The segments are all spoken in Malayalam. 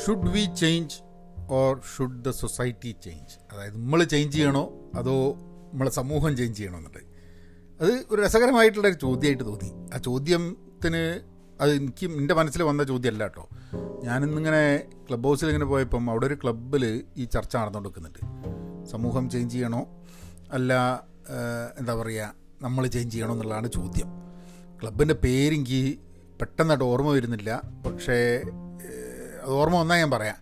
Should we change or should the society change? അതായത് നമ്മൾ ചേഞ്ച് ചെയ്യണോ അതോ നമ്മളെ സമൂഹം ചേഞ്ച് ചെയ്യണോ എന്നുള്ളത്. അത് ഒരു രസകരമായിട്ടുള്ളൊരു ചോദ്യമായിട്ട് തോന്നി. ആ ചോദ്യത്തിന് അത് എൻ്റെ മനസ്സിൽ വന്ന ചോദ്യമല്ല കേട്ടോ. ഞാനിന്നിങ്ങനെ ക്ലബ് ഹൗസിൽ ഇങ്ങനെ പോയപ്പം അവിടെ ഒരു ക്ലബ്ബിൽ ഈ ചർച്ച നടന്നുകൊടുക്കുന്നുണ്ട്. സമൂഹം ചേഞ്ച് ചെയ്യണോ അല്ല എന്താ പറയുക നമ്മൾ ചേഞ്ച് ചെയ്യണോ എന്നുള്ളതാണ് ചോദ്യം. ക്ലബിൻ്റെ പേരെനിക്ക് പെട്ടെന്നായിട്ട് ഓർമ്മ വരുന്നില്ല, പക്ഷേ അത് ഓർമ്മ വന്നാൽ ഞാൻ പറയാം.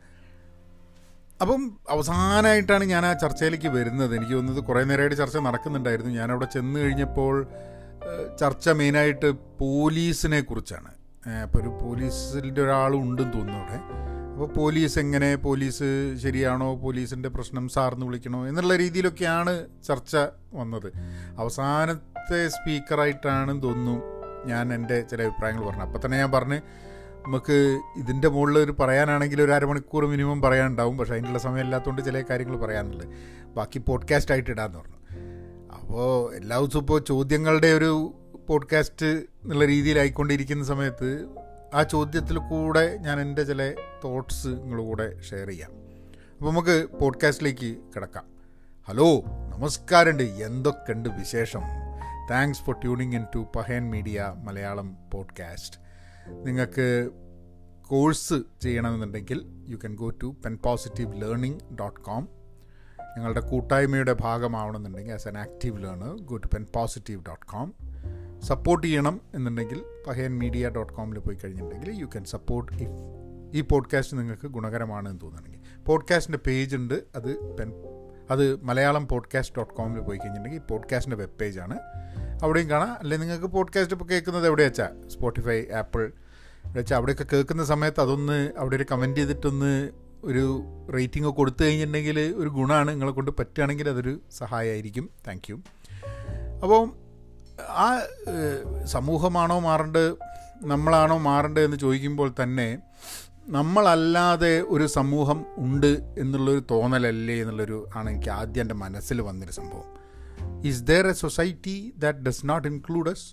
അപ്പം അവസാനമായിട്ടാണ് ഞാൻ ആ ചർച്ചയിലേക്ക് വരുന്നത്. എനിക്ക് തോന്നുന്നത് കുറേ നേരമായിട്ട് ചർച്ച നടക്കുന്നുണ്ടായിരുന്നു. ഞാനവിടെ ചെന്ന് കഴിഞ്ഞപ്പോൾ ചർച്ച മെയിനായിട്ട് പോലീസിനെ കുറിച്ചാണ്. അപ്പോൾ ഒരു പോലീസിൻ്റെ ഒരാളും ഉണ്ടെന്ന് തോന്നുന്നു അവിടെ. അപ്പോൾ പോലീസ് ശരിയാണോ, പോലീസിൻ്റെ പ്രശ്നം സാർന്ന് വിളിക്കണോ എന്നുള്ള രീതിയിലൊക്കെയാണ് ചർച്ച വന്നത്. അവസാനത്തെ സ്പീക്കറായിട്ടാണെന്ന് തോന്നുന്നു ഞാൻ എൻ്റെ ചില അഭിപ്രായങ്ങൾ പറഞ്ഞു. അപ്പം തന്നെ ഞാൻ പറഞ്ഞ് നമുക്ക് ഇതിൻ്റെ മുകളിൽ ഒരു പറയാനാണെങ്കിൽ ഒരു അരമണിക്കൂർ മിനിമം പറയാനുണ്ടാവും, പക്ഷേ അതിനുള്ള സമയം ഇല്ലാത്തതുകൊണ്ട് ചില കാര്യങ്ങൾ പറയാനുള്ളത് ബാക്കി പോഡ്കാസ്റ്റായിട്ട് ഇടാമെന്ന് പറഞ്ഞു. അപ്പോൾ എല്ലാ ദിവസവും ഇപ്പോൾ ചോദ്യങ്ങളുടെ ഒരു പോഡ്കാസ്റ്റ് എന്നുള്ള രീതിയിലായിക്കൊണ്ടിരിക്കുന്ന സമയത്ത് ആ ചോദ്യത്തിൽ കൂടെ ഞാൻ എൻ്റെ ചില തോട്ട്സ് നിങ്ങളുടെ കൂടെ ഷെയർ ചെയ്യാം. അപ്പോൾ നമുക്ക് പോഡ്കാസ്റ്റിലേക്ക് കിടക്കാം. ഹലോ, നമസ്കാരമുണ്ട്, എന്തൊക്കെയുണ്ട് വിശേഷം? Thanks for tuning in to Pahayan media Malayalam podcast. നിങ്ങൾക്ക് കോഴ്സ് ചെയ്യണമെന്നുണ്ടെങ്കിൽ you can go to penpositivellearning.com. ഞങ്ങളുടെ കൂട്ടായ്മയുടെ ഭാഗമാവണമെന്നുണ്ടെങ്കിൽ as an active learner go to penpositive.com. Support ചെയ്യണം എന്നുണ്ടെങ്കിൽ pahayanmedia.com പോയി കഴിഞ്ഞിട്ടുണ്ടെങ്കിൽ യു ക്യാൻ സപ്പോർട്ട് ഇഫ് ഈ പോഡ്കാസ്റ്റ് നിങ്ങൾക്ക് ഗുണകരമാണെന്ന് തോന്നുകയാണെങ്കിൽ. പോഡ്കാസ്റ്റിൻ്റെ പേജ് ഉണ്ട്, അത് മലയാളം podcast.com പോയി കഴിഞ്ഞിട്ടുണ്ടെങ്കിൽ പോഡ്കാസ്റ്റിൻ്റെ വെബ് പേജാണ്, അവിടെയും കാണാം. അല്ലെങ്കിൽ നിങ്ങൾക്ക് പോഡ്കാസ്റ്റ് ഇപ്പോൾ കേൾക്കുന്നത് എവിടെ വെച്ചാൽ സ്പോട്ടിഫൈ, ആപ്പിൾ വെച്ചാൽ അവിടെയൊക്കെ കേൾക്കുന്ന സമയത്ത് അതൊന്ന് അവിടെ ഒരു കമൻറ്റ് ചെയ്തിട്ടൊന്ന് ഒരു റേറ്റിംഗ് കൊടുത്തു കഴിഞ്ഞിട്ടുണ്ടെങ്കിൽ ഒരു ഗുണമാണ്. നിങ്ങളെ കൊണ്ട് പറ്റുകയാണെങ്കിൽ അതൊരു സഹായമായിരിക്കും. Thank you. അപ്പോൾ ആ സമൂഹമാണോ മാറേണ്ടത്, നമ്മളാണോ മാറേണ്ടത് എന്ന് ചോദിക്കുമ്പോൾ തന്നെ നമ്മളല്ലാതെ ഒരു സമൂഹം ഉണ്ട് എന്നുള്ളൊരു തോന്നലല്ലേ എന്നുള്ളൊരു ആണ് എനിക്ക് ആദ്യം എൻ്റെ മനസ്സിൽ വന്നൊരു സംഭവം. Is there a society that does not include us?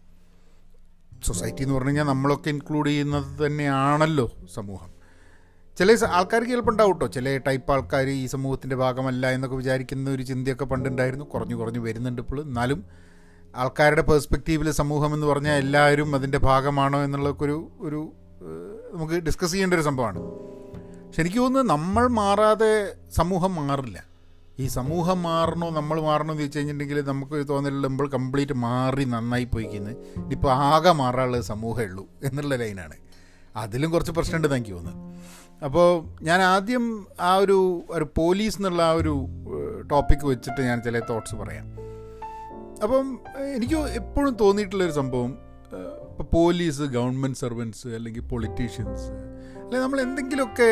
Society എന്ന് പറഞ്ഞു കഴിഞ്ഞാൽ നമ്മളൊക്കെ ഇൻക്ലൂഡ് ചെയ്യുന്നത് തന്നെയാണല്ലോ സമൂഹം. ചില ആൾക്കാർക്ക് ചിലപ്പോൾ ഉണ്ടാവും കേട്ടോ, ചില ടൈപ്പ് ആൾക്കാർ ഈ സമൂഹത്തിൻ്റെ ഭാഗമല്ല എന്നൊക്കെ വിചാരിക്കുന്ന ഒരു ചിന്തയൊക്കെ പണ്ടുണ്ടായിരുന്നു. കുറഞ്ഞു വരുന്നുണ്ട് ഇപ്പോൾ. എന്നാലും ആൾക്കാരുടെ പെർസ്പെക്റ്റീവിൽ സമൂഹം എന്ന് പറഞ്ഞാൽ എല്ലാവരും അതിൻ്റെ ഭാഗമാണോ എന്നുള്ളതൊക്കെ ഒരു നമുക്ക് ഡിസ്കസ് ചെയ്യേണ്ട ഒരു സംഭവമാണ്. പക്ഷെ എനിക്ക് തോന്നുന്നത് നമ്മൾ മാറാതെ സമൂഹം മാറില്ല. ഈ സമൂഹം മാറണോ നമ്മൾ മാറണോ എന്ന് ചോദിച്ചു കഴിഞ്ഞിട്ടുണ്ടെങ്കിൽ നമുക്കൊരു തോന്നലുള്ള നമ്മൾ കംപ്ലീറ്റ് മാറി നന്നായി പോയിക്കുന്നത് ഇപ്പോൾ ആകെ മാറാനുള്ളത് സമൂഹമേ ഉള്ളൂ എന്നുള്ള ലൈനാണ്. അതിലും കുറച്ച് പ്രശ്നമുണ്ടെന്ന് എനിക്ക് തോന്നുന്നു. അപ്പോൾ ഞാൻ ആദ്യം ആ ഒരു പോലീസ് എന്നുള്ള ആ ഒരു ടോപ്പിക്ക് വെച്ചിട്ട് ഞാൻ ചില തോട്ട്സ് പറയാം. അപ്പം എനിക്ക് എപ്പോഴും തോന്നിയിട്ടുള്ളൊരു സംഭവം, ഇപ്പോൾ പോലീസ്, ഗവൺമെൻറ് സർവൻസ് അല്ലെങ്കിൽ പൊളിറ്റീഷ്യൻസ് അല്ലെങ്കിൽ നമ്മൾ എന്തെങ്കിലുമൊക്കെ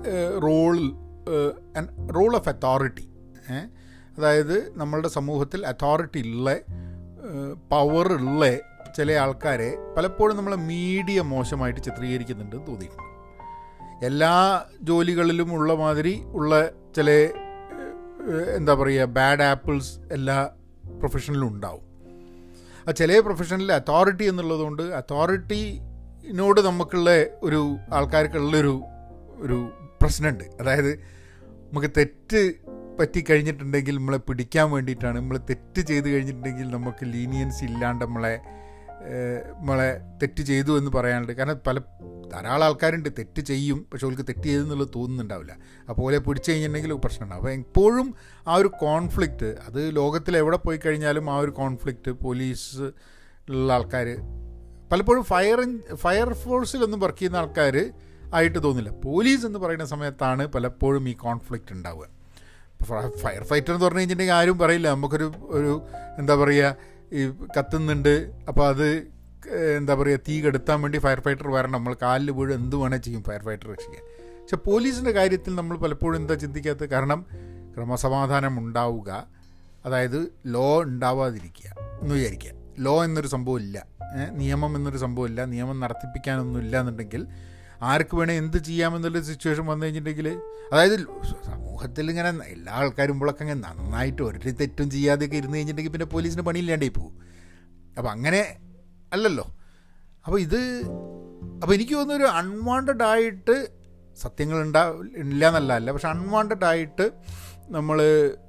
റോൾ ഓഫ് അതോറിറ്റി, അതായത് നമ്മളുടെ സമൂഹത്തിൽ അതോറിറ്റി ഉള്ള പവറുള്ള ചില ആൾക്കാരെ പലപ്പോഴും നമ്മളെ മീഡിയ മോശമായിട്ട് ചിത്രീകരിക്കുന്നുണ്ടെന്ന് തോന്നിയിട്ടുണ്ട്. എല്ലാ ജോലികളിലും ഉള്ള മാതിരി ഉള്ള ചില എന്താ പറയുക ബാഡ് ആപ്പിൾസ് എല്ലാ പ്രൊഫഷനിലും ഉണ്ടാവും. ആ ചില പ്രൊഫഷനിൽ അതോറിറ്റി എന്നുള്ളതുകൊണ്ട് അതോറിറ്റിനോട് നമുക്കുള്ള ഒരു ആൾക്കാർക്കുള്ളൊരു പ്രശ്നമുണ്ട്. അതായത് നമുക്ക് തെറ്റ് പറ്റിക്കഴിഞ്ഞിട്ടുണ്ടെങ്കിൽ നമ്മളെ പിടിക്കാൻ വേണ്ടിയിട്ടാണ്, നമ്മൾ തെറ്റ് ചെയ്ത് കഴിഞ്ഞിട്ടുണ്ടെങ്കിൽ നമുക്ക് ലീനിയൻസ് ഇല്ലാണ്ട് നമ്മളെ തെറ്റ് ചെയ്തു എന്ന് പറയാനുണ്ട്. കാരണം ധാരാളം ആൾക്കാരുണ്ട് തെറ്റ് ചെയ്യും, പക്ഷെ അവർക്ക് തെറ്റ് ചെയ്തെന്നുള്ളത് തോന്നുന്നുണ്ടാവില്ല. അപ്പോൾ പിടിച്ചു കഴിഞ്ഞിട്ടുണ്ടെങ്കിൽ പ്രശ്നമുണ്ടാവും. അപ്പോൾ എപ്പോഴും ആ ഒരു കോൺഫ്ലിക്റ്റ്, അത് ലോകത്തിൽ എവിടെ പോയി കഴിഞ്ഞാലും ആ ഒരു കോൺഫ്ലിക്റ്റ് പോലീസിലുള്ള ആൾക്കാർ പലപ്പോഴും ഫയർ ഫോഴ്സിലൊന്നും വർക്ക് ചെയ്യുന്ന ആൾക്കാർ ആയിട്ട് തോന്നില്ല. പോലീസ് എന്ന് പറയുന്ന സമയത്താണ് പലപ്പോഴും ഈ കോൺഫ്ലിക്റ്റ് ഉണ്ടാവുക. ഫയർ ഫൈറ്റർ എന്ന് പറഞ്ഞു കഴിഞ്ഞിട്ടുണ്ടെങ്കിൽ ആരും പറയില്ല നമുക്കൊരു എന്താ പറയുക ഈ കത്തുന്നുണ്ട്, അപ്പോൾ അത് എന്താ പറയുക തീ കെടുത്താൻ വേണ്ടി ഫയർ ഫൈറ്റർ വരണം, നമ്മൾ കാലിൽ വീഴും എന്ത് വേണേൽ ചെയ്യും ഫയർ ഫൈറ്റർ രക്ഷിക്കാൻ. പക്ഷെ പോലീസിൻ്റെ കാര്യത്തിൽ നമ്മൾ പലപ്പോഴും എന്താ ചിന്തിക്കാത്തത്? കാരണം ക്രമസമാധാനം ഉണ്ടാവുക, അതായത് ലോ ഉണ്ടാവാതിരിക്കുക എന്ന് വിചാരിക്കുക. ലോ എന്നൊരു സംഭവമില്ല, നിയമം എന്നൊരു സംഭവമില്ല, നിയമം നടത്തിപ്പിക്കാനൊന്നുമില്ല എന്നുണ്ടെങ്കിൽ ആർക്ക് വേണേൽ എന്ത് ചെയ്യാമെന്നുള്ളൊരു സിറ്റുവേഷൻ വന്നു കഴിഞ്ഞിട്ടുണ്ടെങ്കിൽ, അതായത് സമൂഹത്തിൽ ഇങ്ങനെ എല്ലാ ആൾക്കാരും ഇപ്പോഴൊക്കെ അങ്ങനെ നന്നായിട്ട് ഒരു തെറ്റും ചെയ്യാതെയൊക്കെ ഇരുന്ന് കഴിഞ്ഞിട്ടുണ്ടെങ്കിൽ പിന്നെ പോലീസിന് പണിയില്ലാണ്ടേ പോകും. അപ്പോൾ അങ്ങനെ അല്ലല്ലോ. അപ്പോൾ എനിക്ക് തോന്നുന്നൊരു അൺവാണ്ടഡ് ആയിട്ട് സത്യങ്ങൾ ഇല്ല എന്നല്ല, പക്ഷെ അൺവാണ്ടഡ് ആയിട്ട് നമ്മൾ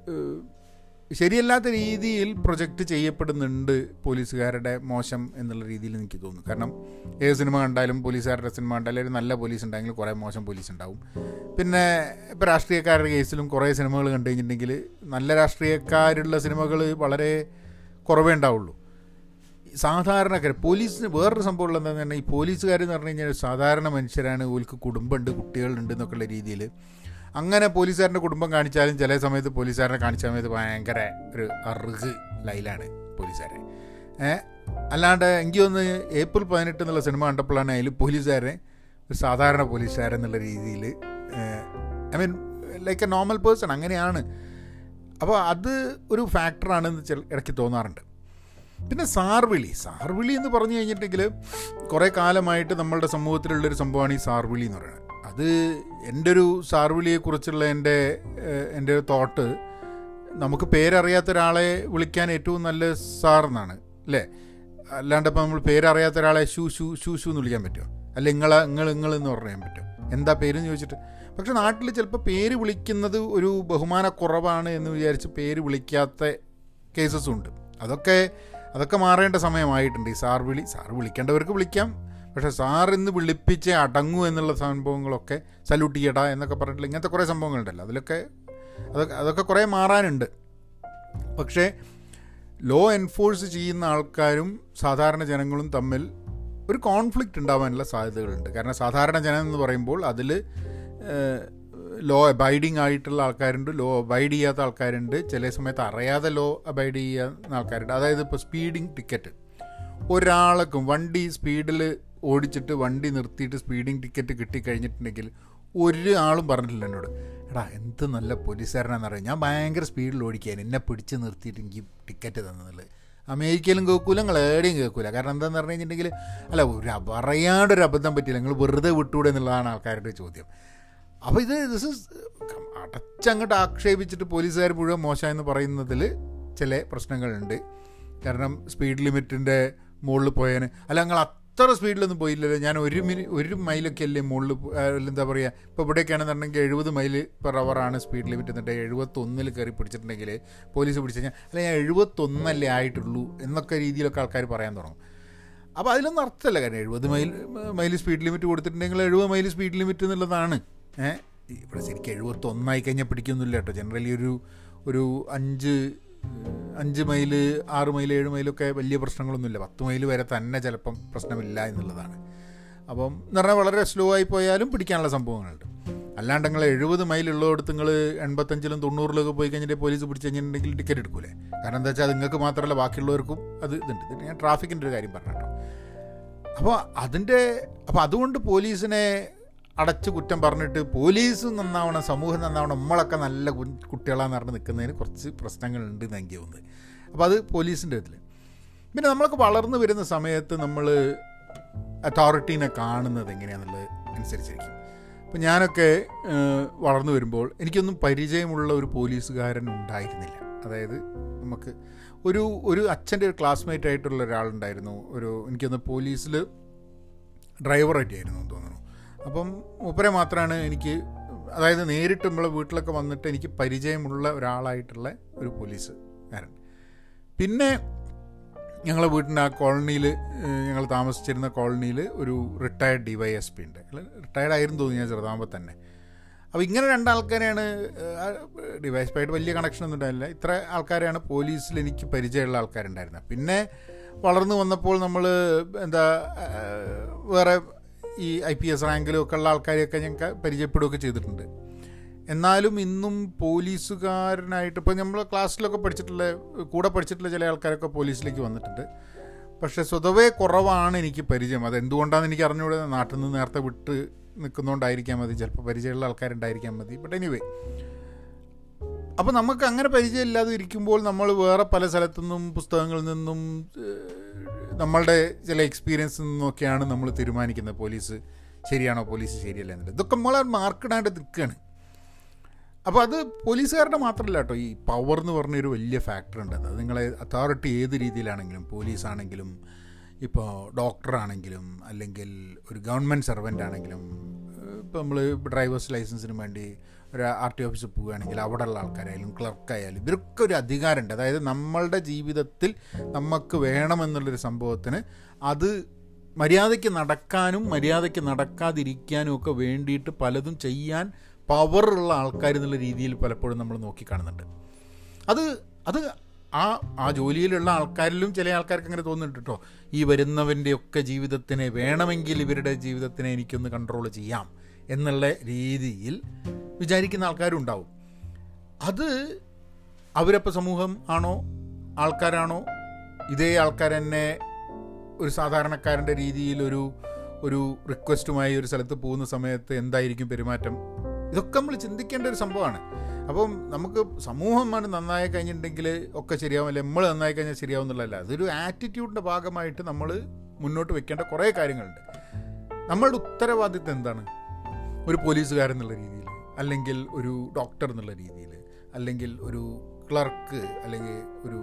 ശരിയല്ലാത്ത രീതിയിൽ പ്രൊജക്റ്റ് ചെയ്യപ്പെടുന്നുണ്ട് പോലീസുകാരുടെ മോശം എന്നുള്ള രീതിയിൽ എനിക്ക് തോന്നുന്നു. കാരണം ഏത് സിനിമ കണ്ടാലും, പോലീസുകാരുടെ സിനിമ കണ്ടാലും ഒരു നല്ല പോലീസ് ഉണ്ടെങ്കിൽ കുറേ മോശം പോലീസ് ഉണ്ടാവും. പിന്നെ ഇപ്പോൾ രാഷ്ട്രീയക്കാരുടെ കേസിലും കുറേ സിനിമകൾ കണ്ടു കഴിഞ്ഞിട്ടുണ്ടെങ്കിൽ നല്ല രാഷ്ട്രീയക്കാരുള്ള സിനിമകൾ വളരെ കുറവേ ഉണ്ടാവുള്ളൂ. സാധാരണക്കാർ പോലീസിന് വേറൊരു സംഭവമുള്ള എന്താണെന്ന് പറഞ്ഞാൽ, ഈ പോലീസുകാരെന്ന് പറഞ്ഞു കഴിഞ്ഞാൽ സാധാരണ മനുഷ്യരാണ്, ഓൽക്ക് കുടുംബമുണ്ട്, കുട്ടികളുണ്ട് എന്നൊക്കെയുള്ള രീതിയിൽ അങ്ങനെ പോലീസുകാരൻ്റെ കുടുംബം കാണിച്ചാലും ചില സമയത്ത് പോലീസുകാരനെ കാണിച്ച സമയത്ത് ഭയങ്കര ഒരു അറുക് ലൈലാണ് പോലീസുകാരെ. അല്ലാണ്ട് എനിക്ക് ഒന്ന് ഏപ്രിൽ 18 എന്നുള്ള സിനിമ കണ്ടപ്പോഴാണ് അതിൽ പോലീസുകാരനെ ഒരു സാധാരണ പോലീസുകാരെന്നുള്ള രീതിയിൽ, I mean like a normal person അങ്ങനെയാണ്. അപ്പോൾ അത് ഒരു ഫാക്ടറാണെന്ന് ഇടയ്ക്ക് തോന്നാറുണ്ട്. പിന്നെ സാർവിളി എന്ന് പറഞ്ഞു കഴിഞ്ഞിട്ടുണ്ടെങ്കിൽ കുറേ കാലമായിട്ട് നമ്മളുടെ സമൂഹത്തിലുള്ളൊരു സംഭവമാണ് ഈ സാർവിളി എന്ന് പറയുന്നത്. അത് എൻ്റെ ഒരു സാർവിളിയെക്കുറിച്ചുള്ള എൻ്റെ ഒരു തോട്ട്, നമുക്ക് പേരറിയാത്ത ഒരാളെ വിളിക്കാൻ ഏറ്റവും നല്ല സാർ എന്നാണ് അല്ലേ. അല്ലാണ്ട് ഇപ്പം നമ്മൾ പേരറിയാത്ത ഒരാളെ ഷൂ എന്ന് വിളിക്കാൻ പറ്റുമോ? അല്ല നിങ്ങളെന്ന് പറയാൻ പറ്റുമോ? എന്താ പേരെന്ന് ചോദിച്ചിട്ട്. പക്ഷെ നാട്ടിൽ ചിലപ്പോൾ പേര് വിളിക്കുന്നത് ഒരു ബഹുമാനക്കുറവാണ് എന്ന് വിചാരിച്ച് പേര് വിളിക്കാത്ത കേസസും ഉണ്ട്. അതൊക്കെ മാറേണ്ട സമയമായിട്ടുണ്ട്. ഈ സാർ വിളിക്കേണ്ടവർക്ക് വിളിക്കാം, പക്ഷേ സാർ ഇന്ന് വിളിപ്പിച്ച് അടങ്ങൂ എന്നുള്ള സംഭവങ്ങളൊക്കെ, സല്യൂട്ട് ചെയ്യടാ എന്നൊക്കെ പറഞ്ഞിട്ടുള്ള ഇങ്ങനത്തെ കുറേ സംഭവങ്ങളുണ്ടല്ലോ, അതൊക്കെ കുറേ മാറാനുണ്ട്. പക്ഷേ ലോ എൻഫോഴ്സ് ചെയ്യുന്ന ആൾക്കാരും സാധാരണ ജനങ്ങളും തമ്മിൽ ഒരു കോൺഫ്ലിക്റ്റ് ഉണ്ടാവാനുള്ള സാധ്യതകളുണ്ട്. കാരണം സാധാരണ ജനം എന്ന് പറയുമ്പോൾ അതിൽ ലോ അബൈഡിങ് ആയിട്ടുള്ള ആൾക്കാരുണ്ട്, ലോ അബൈഡ് ചെയ്യാത്ത ആൾക്കാരുണ്ട്, ചില സമയത്ത് അറിയാതെ ലോ അബൈഡ് ചെയ്യുന്ന ആൾക്കാരുണ്ട്. അതായത് ഇപ്പോൾ സ്പീഡിങ് ടിക്കറ്റ് ഒരാൾക്കും വണ്ടി സ്പീഡിൽ ഓടിച്ചിട്ട് വണ്ടി നിർത്തിയിട്ട് സ്പീഡിങ് ടിക്കറ്റ് കിട്ടിക്കഴിഞ്ഞിട്ടുണ്ടെങ്കിൽ ഒരാളും പറഞ്ഞിട്ടില്ല എന്നോട്, എടാ എന്ത് നല്ല പോലീസുകാരനാണെന്നറിയാം, ഞാൻ ഭയങ്കര സ്പീഡിൽ ഓടിക്കാൻ എന്നെ പിടിച്ച് നിർത്തിയിട്ട് എനിക്ക് ടിക്കറ്റ് തന്നുള്ളത്. അമേരിക്കയിലും കേൾക്കൂല, നിങ്ങൾ എവിടെയും കേൾക്കൂല. കാരണം എന്താണെന്ന് പറഞ്ഞു കഴിഞ്ഞിട്ടുണ്ടെങ്കിൽ, അല്ല പറയാണ്ടൊരു അബദ്ധം പറ്റില്ല, നിങ്ങൾ വെറുതെ വിട്ടുകൂടെ എന്നുള്ളതാണ് ആൾക്കാരുടെ ചോദ്യം. അപ്പോൾ ദിസ് ഇസ് അടച്ചങ്ങോട്ട് ആക്ഷേപിച്ചിട്ട് പോലീസുകാർ മുഴുവൻ മോശമെന്ന് പറയുന്നതിൽ ചില പ്രശ്നങ്ങളുണ്ട്. കാരണം സ്പീഡ് ലിമിറ്റിൻ്റെ മുകളിൽ പോയതിന്, അല്ല നിങ്ങൾ അത്ര സ്പീഡിലൊന്നും പോയില്ലല്ലോ, ഞാൻ 1 മൈലൊക്കെ അല്ലേ മുകളിൽ, എന്താ പറയുക, ഇപ്പോൾ ഇവിടെയൊക്കെയാണെന്നുണ്ടെങ്കിൽ 70 മൈൽ പെർ അവറാണ് സ്പീഡ് ലിമിറ്റ്. എന്നിട്ട് 71 കയറി പിടിച്ചിട്ടുണ്ടെങ്കിൽ പോലീസ് പിടിച്ചു കഴിഞ്ഞാൽ, അല്ല ഞാൻ 71 ആയിട്ടുള്ളൂ എന്നൊക്കെ രീതിയിലൊക്കെ ആൾക്കാർ പറയാൻ തുടങ്ങും. അപ്പോൾ അതിലൊന്നും അർത്ഥമല്ല. കാരണം 70 മൈൽ സ്പീഡ് ലിമിറ്റ് കൊടുത്തിട്ടുണ്ടെങ്കിൽ 70 മൈൽ സ്പീഡ് ലിമിറ്റ് എന്നുള്ളതാണ്. ഇവിടെ ശരിക്കും 71 കഴിഞ്ഞാൽ പിടിക്കൊന്നുമില്ല കേട്ടോ. ജനറലി ഒരു 5 മൈൽ 6 മൈൽ 7 മൈലൊക്കെ വലിയ പ്രശ്നങ്ങളൊന്നുമില്ല. 10 മൈൽ വരെ തന്നെ ചിലപ്പം പ്രശ്നമില്ല എന്നുള്ളതാണ്. അപ്പം എന്ന് പറഞ്ഞാൽ വളരെ സ്ലോ ആയി പോയാലും പിടിക്കാനുള്ള സംഭവങ്ങളുണ്ട്. അല്ലാണ്ട് നിങ്ങൾ 70 മൈൽ ഉള്ളിടത്ത് നിങ്ങൾ 85-ലും 90-ലൊക്കെ പോയി കഴിഞ്ഞിട്ട് പോലീസ് പിടിച്ച് കഴിഞ്ഞിട്ടുണ്ടെങ്കിൽ ടിക്കറ്റ് എടുക്കൂലേ. കാരണം എന്താ വെച്ചാൽ നിങ്ങൾക്ക് മാത്രമല്ല ബാക്കിയുള്ളവർക്കും അത് ഇതുണ്ട്. ഞാൻ ട്രാഫിക്കിൻ്റെ ഒരു കാര്യം പറഞ്ഞു കേട്ടോ. അപ്പോൾ അതുകൊണ്ട് പോലീസിനെ അടച്ച് കുറ്റം പറഞ്ഞിട്ട് പോലീസ് നന്നാവണം, സമൂഹം നന്നാവണം, നമ്മളൊക്കെ നല്ല കുട്ടികളാന്ന് പറഞ്ഞ് നിൽക്കുന്നതിന് കുറച്ച് പ്രശ്നങ്ങളുണ്ട് എന്ന് എനിക്ക് തോന്നുന്നത്. അപ്പോൾ അത് പോലീസിൻ്റെ ഇതിൽ. പിന്നെ നമ്മളൊക്കെ വളർന്നു വരുന്ന സമയത്ത് നമ്മൾ അതോറിറ്റീനെ കാണുന്നത് എങ്ങനെയാണെന്നുള്ളത് അനുസരിച്ചിരിക്കും. അപ്പോൾ ഞാനൊക്കെ വളർന്നു വരുമ്പോൾ എനിക്കൊന്നും പരിചയമുള്ള ഒരു പോലീസുകാരൻ ഉണ്ടായിരുന്നില്ല. അതായത് നമുക്ക് ഒരു അച്ഛൻ്റെ ഒരു ക്ലാസ്മേറ്റ് ആയിട്ടുള്ള ഒരാളുണ്ടായിരുന്നു. എനിക്കൊന്ന് പോലീസിൽ ഡ്രൈവറായിട്ടായിരുന്നു തോന്നുന്നു. അപ്പം മൂപ്പരെ മാത്രമാണ് എനിക്ക്, അതായത് നേരിട്ട് നമ്മളെ വീട്ടിലൊക്കെ വന്നിട്ട് എനിക്ക് പരിചയമുള്ള ഒരാളായിട്ടുള്ള ഒരു പോലീസുകാരൻ. പിന്നെ ഞങ്ങളെ വീട്ടിൻ്റെ ആ കോളനിയിൽ, ഞങ്ങൾ താമസിച്ചിരുന്ന കോളനിയിൽ ഒരു റിട്ടയർഡ് DYSP ഉണ്ട്. റിട്ടയർഡായിരുന്നു തോന്നി ഞാൻ ചെറുതാകുമ്പോൾ തന്നെ. അപ്പോൾ ഇങ്ങനെ 2 ആൾക്കാരെയാണ്, DYSP ആയിട്ട് വലിയ കണക്ഷനൊന്നും ഉണ്ടായില്ല. ഇത്ര ആൾക്കാരെയാണ് പോലീസിൽ എനിക്ക് പരിചയമുള്ള ആൾക്കാരുണ്ടായിരുന്നത്. പിന്നെ വളർന്നു വന്നപ്പോൾ നമ്മൾ വേറെ ഈ IPS റാങ്കിലും ഒക്കെ ഉള്ള ആൾക്കാരെയൊക്കെ ഞങ്ങൾക്ക് പരിചയപ്പെടുകയൊക്കെ ചെയ്തിട്ടുണ്ട്. എന്നാലും ഇന്നും പോലീസുകാരനായിട്ട് ഇപ്പോൾ നമ്മൾ ക്ലാസ്സിലൊക്കെ കൂടെ പഠിച്ചിട്ടുള്ള ചില ആൾക്കാരൊക്കെ പോലീസിലേക്ക് വന്നിട്ടുണ്ട്. പക്ഷേ സ്വതവേ കുറവാണ് എനിക്ക് പരിചയം. അതെന്തുകൊണ്ടാണെന്ന് എനിക്ക് അറിഞ്ഞുകൂടെ. നാട്ടിൽ നിന്ന് നേരത്തെ വിട്ട് നിൽക്കുന്നതുകൊണ്ടായിരിക്കാൻ മതി, ചിലപ്പോൾ പരിചയമുള്ള ആൾക്കാരുണ്ടായിരിക്കാൻ മതി. ബട്ട് എനിവേ, അപ്പോൾ നമുക്ക് അങ്ങനെ പരിചയമില്ലാതെ ഇരിക്കുമ്പോൾ നമ്മൾ വേറെ പല സ്ഥലത്തുനിന്നും പുസ്തകങ്ങളിൽ നിന്നും നമ്മളുടെ ചില എക്സ്പീരിയൻസിൽ നിന്നൊക്കെയാണ് നമ്മൾ തീരുമാനിക്കുന്നത് പോലീസ് ശരിയാണോ, പോലീസ് ശരിയല്ല എന്നുള്ളത്. ഇതൊക്കെ നമ്മളെ മാർക്കിടാണ്ട് നിൽക്കുകയാണ്. അപ്പോൾ അത് പോലീസുകാരുടെ മാത്രമല്ല കേട്ടോ, ഈ പവർ എന്ന് പറഞ്ഞൊരു വലിയ ഫാക്ടർ ഉണ്ട്. അത് നിങ്ങളെ അതോറിറ്റി ഏത് രീതിയിലാണെങ്കിലും, പോലീസാണെങ്കിലും, ഇപ്പോൾ ഡോക്ടറാണെങ്കിലും, അല്ലെങ്കിൽ ഒരു ഗവൺമെൻറ് സർവൻ്റ് ആണെങ്കിലും, ഇപ്പോൾ നമ്മൾ ഡ്രൈവേഴ്സ് ലൈസൻസിന് വേണ്ടി ഒരു RT ഓഫീസിൽ പോവുകയാണെങ്കിൽ അവിടെയുള്ള ആൾക്കാരായാലും ക്ലർക്കായാലും ഇവരൊക്കെ ഒരു അധികാരമുണ്ട്. അതായത് നമ്മളുടെ ജീവിതത്തിൽ നമുക്ക് വേണമെന്നുള്ളൊരു സംഭവത്തിന് അത് മര്യാദയ്ക്ക് നടക്കാനും മര്യാദയ്ക്ക് നടക്കാതിരിക്കാനും ഒക്കെ വേണ്ടിയിട്ട് പലതും ചെയ്യാൻ പവറുള്ള ആൾക്കാർ എന്നുള്ള രീതിയിൽ പലപ്പോഴും നമ്മൾ നോക്കിക്കാണുന്നുണ്ട്. അത് ആ ജോലിയിലുള്ള ആൾക്കാരിലും ചില ആൾക്കാർക്ക് അങ്ങനെ തോന്നുന്നുണ്ട് കേട്ടോ, ഈ വരുന്നവൻ്റെയൊക്കെ ജീവിതത്തിനെ വേണമെങ്കിൽ ഇവരുടെ ജീവിതത്തിനെ എനിക്കൊന്ന് കൺട്രോൾ ചെയ്യാം എന്നുള്ള രീതിയിൽ വിചാരിക്കുന്ന ആൾക്കാരും ഉണ്ടാവും. അത് അവരപ്പോൾ സമൂഹം ആണോ ആൾക്കാരാണോ? ഇതേ ആൾക്കാർ തന്നെ ഒരു സാധാരണക്കാരൻ്റെ രീതിയിൽ ഒരു റിക്വസ്റ്റുമായി ഒരു സ്ഥലത്ത് പോകുന്ന സമയത്ത് എന്തായിരിക്കും പെരുമാറ്റം? ഇതൊക്കെ നമ്മൾ ചിന്തിക്കേണ്ട ഒരു സംഭവമാണ്. അപ്പം നമുക്ക് സമൂഹമാണ് നന്നായി കഴിഞ്ഞിട്ടുണ്ടെങ്കിൽ ഒക്കെ ശരിയാവും, അല്ലെ നമ്മൾ നന്നായി കഴിഞ്ഞാൽ ശരിയാവും എന്നുള്ളതല്ല. അതൊരു ആറ്റിറ്റ്യൂഡിൻ്റെ ഭാഗമായിട്ട് നമ്മൾ മുന്നോട്ട് വെക്കേണ്ട കുറേ കാര്യങ്ങളുണ്ട്. നമ്മളുടെ ഉത്തരവാദിത്വം എന്താണ്? ഒരു പോലീസുകാരൻ എന്നുള്ള രീതിയിൽ, അല്ലെങ്കിൽ ഒരു ഡോക്ടർ എന്നുള്ള രീതിയിൽ, അല്ലെങ്കിൽ ഒരു ക്ലർക്ക്, അല്ലെങ്കിൽ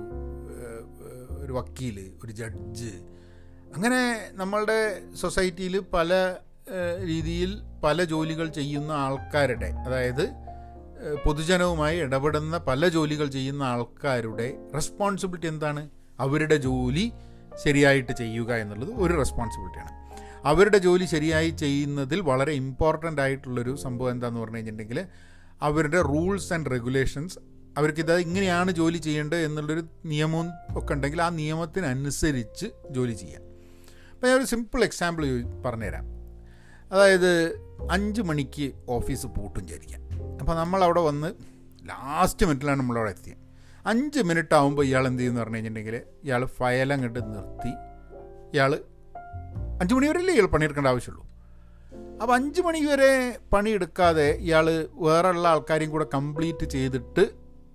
ഒരു വക്കീൽ, ഒരു ജഡ്ജ്, അങ്ങനെ നമ്മളുടെ സൊസൈറ്റിയിൽ പല രീതിയിൽ പല ജോലികൾ ചെയ്യുന്ന ആൾക്കാരുടെ, അതായത് പൊതുജനവുമായി ഇടപെടുന്ന പല ജോലികൾ ചെയ്യുന്ന ആൾക്കാരുടെ റെസ്പോൺസിബിലിറ്റി എന്താണ്? അവരുടെ ജോലി ശരിയായിട്ട് ചെയ്യുക എന്നുള്ളത് ഒരു റെസ്പോൺസിബിലിറ്റിയാണ്. അവരുടെ ജോലി ശരിയായി ചെയ്യുന്നതിൽ വളരെ ഇമ്പോർട്ടൻ്റ് ആയിട്ടുള്ളൊരു സംഭവം എന്താണെന്ന് പറഞ്ഞു കഴിഞ്ഞിട്ടുണ്ടെങ്കിൽ അവരുടെ റൂൾസ് ആൻഡ് റെഗുലേഷൻസ്, അവർക്കിത് ഇങ്ങനെയാണ് ജോലി ചെയ്യേണ്ടത് എന്നുള്ളൊരു നിയമം ഒക്കെ ഉണ്ടെങ്കിൽ ആ നിയമത്തിനനുസരിച്ച് ജോലി ചെയ്യാം. അപ്പോൾ ഞാനൊരു സിമ്പിൾ എക്സാമ്പിൾ പറഞ്ഞുതരാം. അതായത് 5 മണിക്ക് ഓഫീസ് പൂട്ടും വിചാരിക്കാം. അപ്പോൾ നമ്മളവിടെ വന്ന് ലാസ്റ്റ് മിനിറ്റിലാണ് നമ്മളവിടെ എത്തിയത്. 5 മിനിറ്റ് ആകുമ്പോൾ ഇയാൾ എന്ത് ചെയ്യുമെന്ന് പറഞ്ഞു കഴിഞ്ഞിട്ടുണ്ടെങ്കിൽ ഇയാൾ ഫയലങ്ങോട്ട് നിർത്തി, ഇയാൾ 5 മണി വരെയല്ലേ ഇയാൾ പണിയെടുക്കേണ്ട ആവശ്യമുള്ളൂ. അപ്പോൾ 5 മണി വരെ പണിയെടുക്കാതെ ഇയാൾ വേറെയുള്ള ആൾക്കാരെയും കൂടെ കംപ്ലീറ്റ് ചെയ്തിട്ട്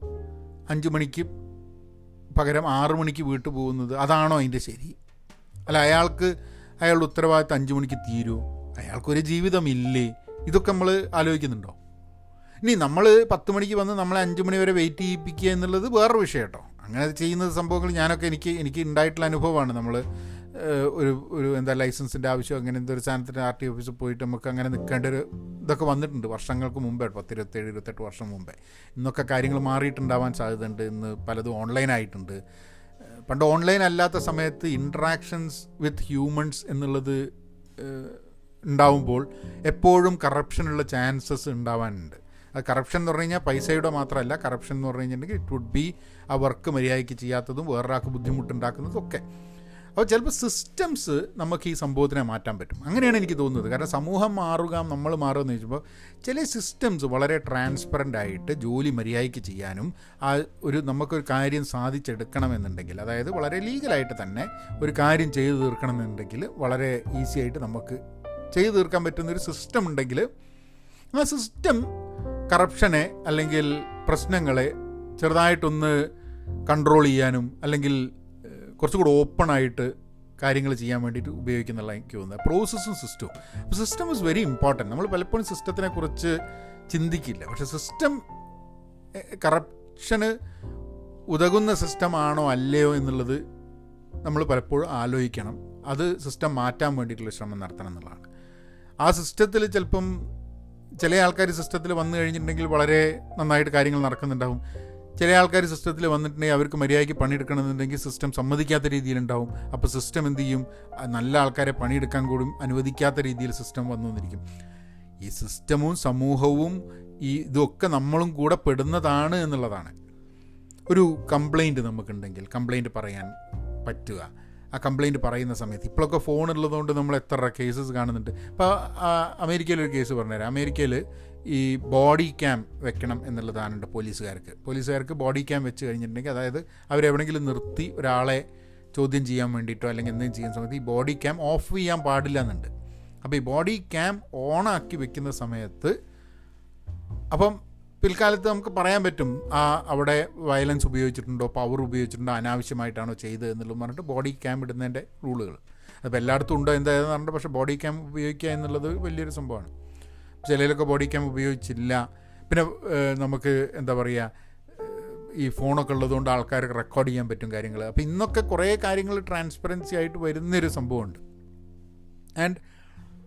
5 മണിക്ക് പകരം 6 മണിക്ക് വീട്ടിൽ പോകുന്നത്, അതാണോ അതിൻ്റെ ശരി? അല്ല, അയാളുടെ ഉത്തരവാദിത്തം 5 മണിക്ക് തീരൂ? അയാൾക്കൊരു ജീവിതമില്ലേ? ഇതൊക്കെ നമ്മൾ ആലോചിക്കുന്നുണ്ടോ? ഇനി നമ്മൾ 10 മണിക്ക് വന്ന് നമ്മളെ 5 മണി വരെ വെയിറ്റ് ചെയ്യിപ്പിക്കുക എന്നുള്ളത് വേറൊരു വിഷയം കേട്ടോ. അങ്ങനെ ചെയ്യുന്ന സംഭവങ്ങൾ എനിക്ക് ഉണ്ടായിട്ടുള്ള അനുഭവമാണ്. നമ്മൾ ഒരു എന്താ ലൈസൻസിൻ്റെ ആവശ്യം, അങ്ങനെ എന്തൊരു സാധനത്തിൻ്റെ RT ഓഫീസിൽ പോയിട്ട് നമുക്ക് അങ്ങനെ നിൽക്കേണ്ട ഒരു ഇതൊക്കെ വന്നിട്ടുണ്ട് വർഷങ്ങൾക്ക് മുമ്പേ, 10, 27, 28 വർഷം മുമ്പേ. ഇന്നൊക്കെ കാര്യങ്ങൾ മാറിയിട്ടുണ്ടാവാൻ സാധ്യതയുണ്ട്. ഇന്ന് പലതും ഓൺലൈനായിട്ടുണ്ട്. പണ്ട് ഓൺലൈൻ അല്ലാത്ത സമയത്ത് ഇൻട്രാക്ഷൻസ് വിത്ത് ഹ്യൂമൻസ് എന്നുള്ളത് ഉണ്ടാവുമ്പോൾ എപ്പോഴും കറപ്ഷനുള്ള ചാൻസസ് ഉണ്ടാവാനുണ്ട്. അത് കറപ്ഷൻ എന്ന് പറഞ്ഞു കഴിഞ്ഞാൽ പൈസയുടെ മാത്രമല്ല, കറപ്ഷൻ എന്ന് പറഞ്ഞു കഴിഞ്ഞിട്ടുണ്ടെങ്കിൽ ഇറ്റ് വുഡ് ബി ആ വർക്ക് മര്യാദയ്ക്ക് ചെയ്യാത്തതും വേറൊരാൾക്ക് ബുദ്ധിമുട്ടുണ്ടാക്കുന്നതും ഒക്കെ. അപ്പോൾ ചിലപ്പോൾ സിസ്റ്റംസ് നമുക്ക് ഈ സംഭവത്തിനെ മാറ്റാൻ പറ്റും. അങ്ങനെയാണ് എനിക്ക് തോന്നുന്നത്. കാരണം സമൂഹം മാറുക, നമ്മൾ മാറുക എന്ന് ചോദിച്ചപ്പോൾ ചില സിസ്റ്റംസ് വളരെ ട്രാൻസ്പെറൻ്റ് ആയിട്ട് ജോലി മര്യാദയ്ക്ക് ചെയ്യാനും നമുക്കൊരു കാര്യം സാധിച്ചെടുക്കണമെന്നുണ്ടെങ്കിൽ, അതായത് വളരെ ലീഗലായിട്ട് തന്നെ ഒരു കാര്യം ചെയ്തു തീർക്കണമെന്നുണ്ടെങ്കിൽ വളരെ ഈസി ആയിട്ട് നമുക്ക് ചെയ്തു തീർക്കാൻ പറ്റുന്നൊരു സിസ്റ്റം ഉണ്ടെങ്കിൽ ആ സിസ്റ്റം കറപ്ഷനെ അല്ലെങ്കിൽ പ്രശ്നങ്ങളെ ചെറുതായിട്ടൊന്ന് കൺട്രോൾ ചെയ്യാനും അല്ലെങ്കിൽ കുറച്ചുകൂടി ഓപ്പണായിട്ട് കാര്യങ്ങൾ ചെയ്യാൻ വേണ്ടിയിട്ട് ഉപയോഗിക്കുന്നുള്ള എനിക്ക് തോന്നുന്നത്. പ്രോസസ്സും സിസ്റ്റവും. അപ്പോൾ സിസ്റ്റം ഇസ് വെരി ഇമ്പോർട്ടൻറ്റ്. നമ്മൾ പലപ്പോഴും സിസ്റ്റത്തിനെ കുറിച്ച് ചിന്തിക്കില്ല. പക്ഷേ സിസ്റ്റം കറപ്ഷന് ഉതകുന്ന സിസ്റ്റമാണോ അല്ലയോ എന്നുള്ളത് നമ്മൾ പലപ്പോഴും ആലോചിക്കണം. അത് സിസ്റ്റം മാറ്റാൻ വേണ്ടിയിട്ടുള്ള ശ്രമം നടത്തണം എന്നുള്ളതാണ്. ആ സിസ്റ്റത്തിൽ ചിലപ്പം ചില ആൾക്കാർ സിസ്റ്റത്തിൽ വന്നു കഴിഞ്ഞിട്ടുണ്ടെങ്കിൽ വളരെ നന്നായിട്ട് കാര്യങ്ങൾ നടക്കുന്നുണ്ടാവും. ചില ആൾക്കാർ സിസ്റ്റത്തിൽ വന്നിട്ടുണ്ടെങ്കിൽ അവർക്ക് മര്യാദയ്ക്ക് പണിയെടുക്കണമെന്നുണ്ടെങ്കിൽ സിസ്റ്റം സമ്മതിക്കാത്ത രീതിയിലുണ്ടാവും. അപ്പോൾ സിസ്റ്റം എന്ത് ചെയ്യും? നല്ല ആൾക്കാരെ പണിയെടുക്കാൻ കൂടി അനുവദിക്കാത്ത രീതിയിൽ സിസ്റ്റം വന്നിരിക്കും. ഈ സിസ്റ്റവും സമൂഹവും ഇതൊക്കെ നമ്മളും കൂടെ പെടുന്നതാണ് എന്നുള്ളതാണ്. ഒരു കംപ്ലൈൻറ്റ് നമുക്കുണ്ടെങ്കിൽ കംപ്ലൈൻറ്റ് പറയാൻ പറ്റുക. ആ കംപ്ലൈൻറ്റ് പറയുന്ന സമയത്ത് ഇപ്പോഴൊക്കെ ഫോണുള്ളതുകൊണ്ട് നമ്മൾ എത്ര കേസസ് കാണുന്നുണ്ട്. ഇപ്പോൾ അമേരിക്കയിലൊരു കേസ് പറഞ്ഞുതരാം. അമേരിക്കയിൽ ഈ ബോഡി ക്യാം വെക്കണം എന്നുള്ളതാണ് പോലീസുകാർക്ക് ബോഡി ക്യാം വെച്ച് കഴിഞ്ഞിട്ടുണ്ടെങ്കിൽ, അതായത് അവരെവിടെയെങ്കിലും നിർത്തി ഒരാളെ ചോദ്യം ചെയ്യാൻ വേണ്ടിയിട്ടോ അല്ലെങ്കിൽ എന്തെങ്കിലും ചെയ്യുന്ന സമയത്ത് ഈ ബോഡി ക്യാം ഓഫ് ചെയ്യാൻ പാടില്ല എന്നുണ്ട്. അപ്പോൾ ഈ ബോഡി ക്യാം ഓണാക്കി വെക്കുന്ന സമയത്ത് അപ്പം പിൽക്കാലത്ത് നമുക്ക് പറയാൻ പറ്റും അവിടെ വയലൻസ് ഉപയോഗിച്ചിട്ടുണ്ടോ, പവർ ഉപയോഗിച്ചിട്ടുണ്ടോ, അനാവശ്യമായിട്ടാണോ ചെയ്തത് എന്നുള്ളത് പറഞ്ഞിട്ട് ബോഡി ക്യാം ഇടുന്നതിൻ്റെ റൂളുകൾ. അപ്പോൾ എല്ലായിടത്തും ഉണ്ടോ എന്താണെന്ന് പറഞ്ഞിട്ട്, പക്ഷേ ബോഡി ക്യാം ഉപയോഗിക്കുക എന്നുള്ളത് വലിയൊരു സംഭവമാണ്. ചിലയിലൊക്കെ ബോഡി ക്യാം ഉപയോഗിച്ചില്ല. പിന്നെ നമുക്ക് എന്താ പറയുക, ഈ ഫോണൊക്കെ ഉള്ളതുകൊണ്ട് ആൾക്കാർക്ക് റെക്കോർഡ് ചെയ്യാൻ പറ്റും കാര്യങ്ങൾ. അപ്പോൾ ഇന്നൊക്കെ കുറേ കാര്യങ്ങൾ ട്രാൻസ്പെറൻസി ആയിട്ട് വരുന്നൊരു സംഭവമുണ്ട്. And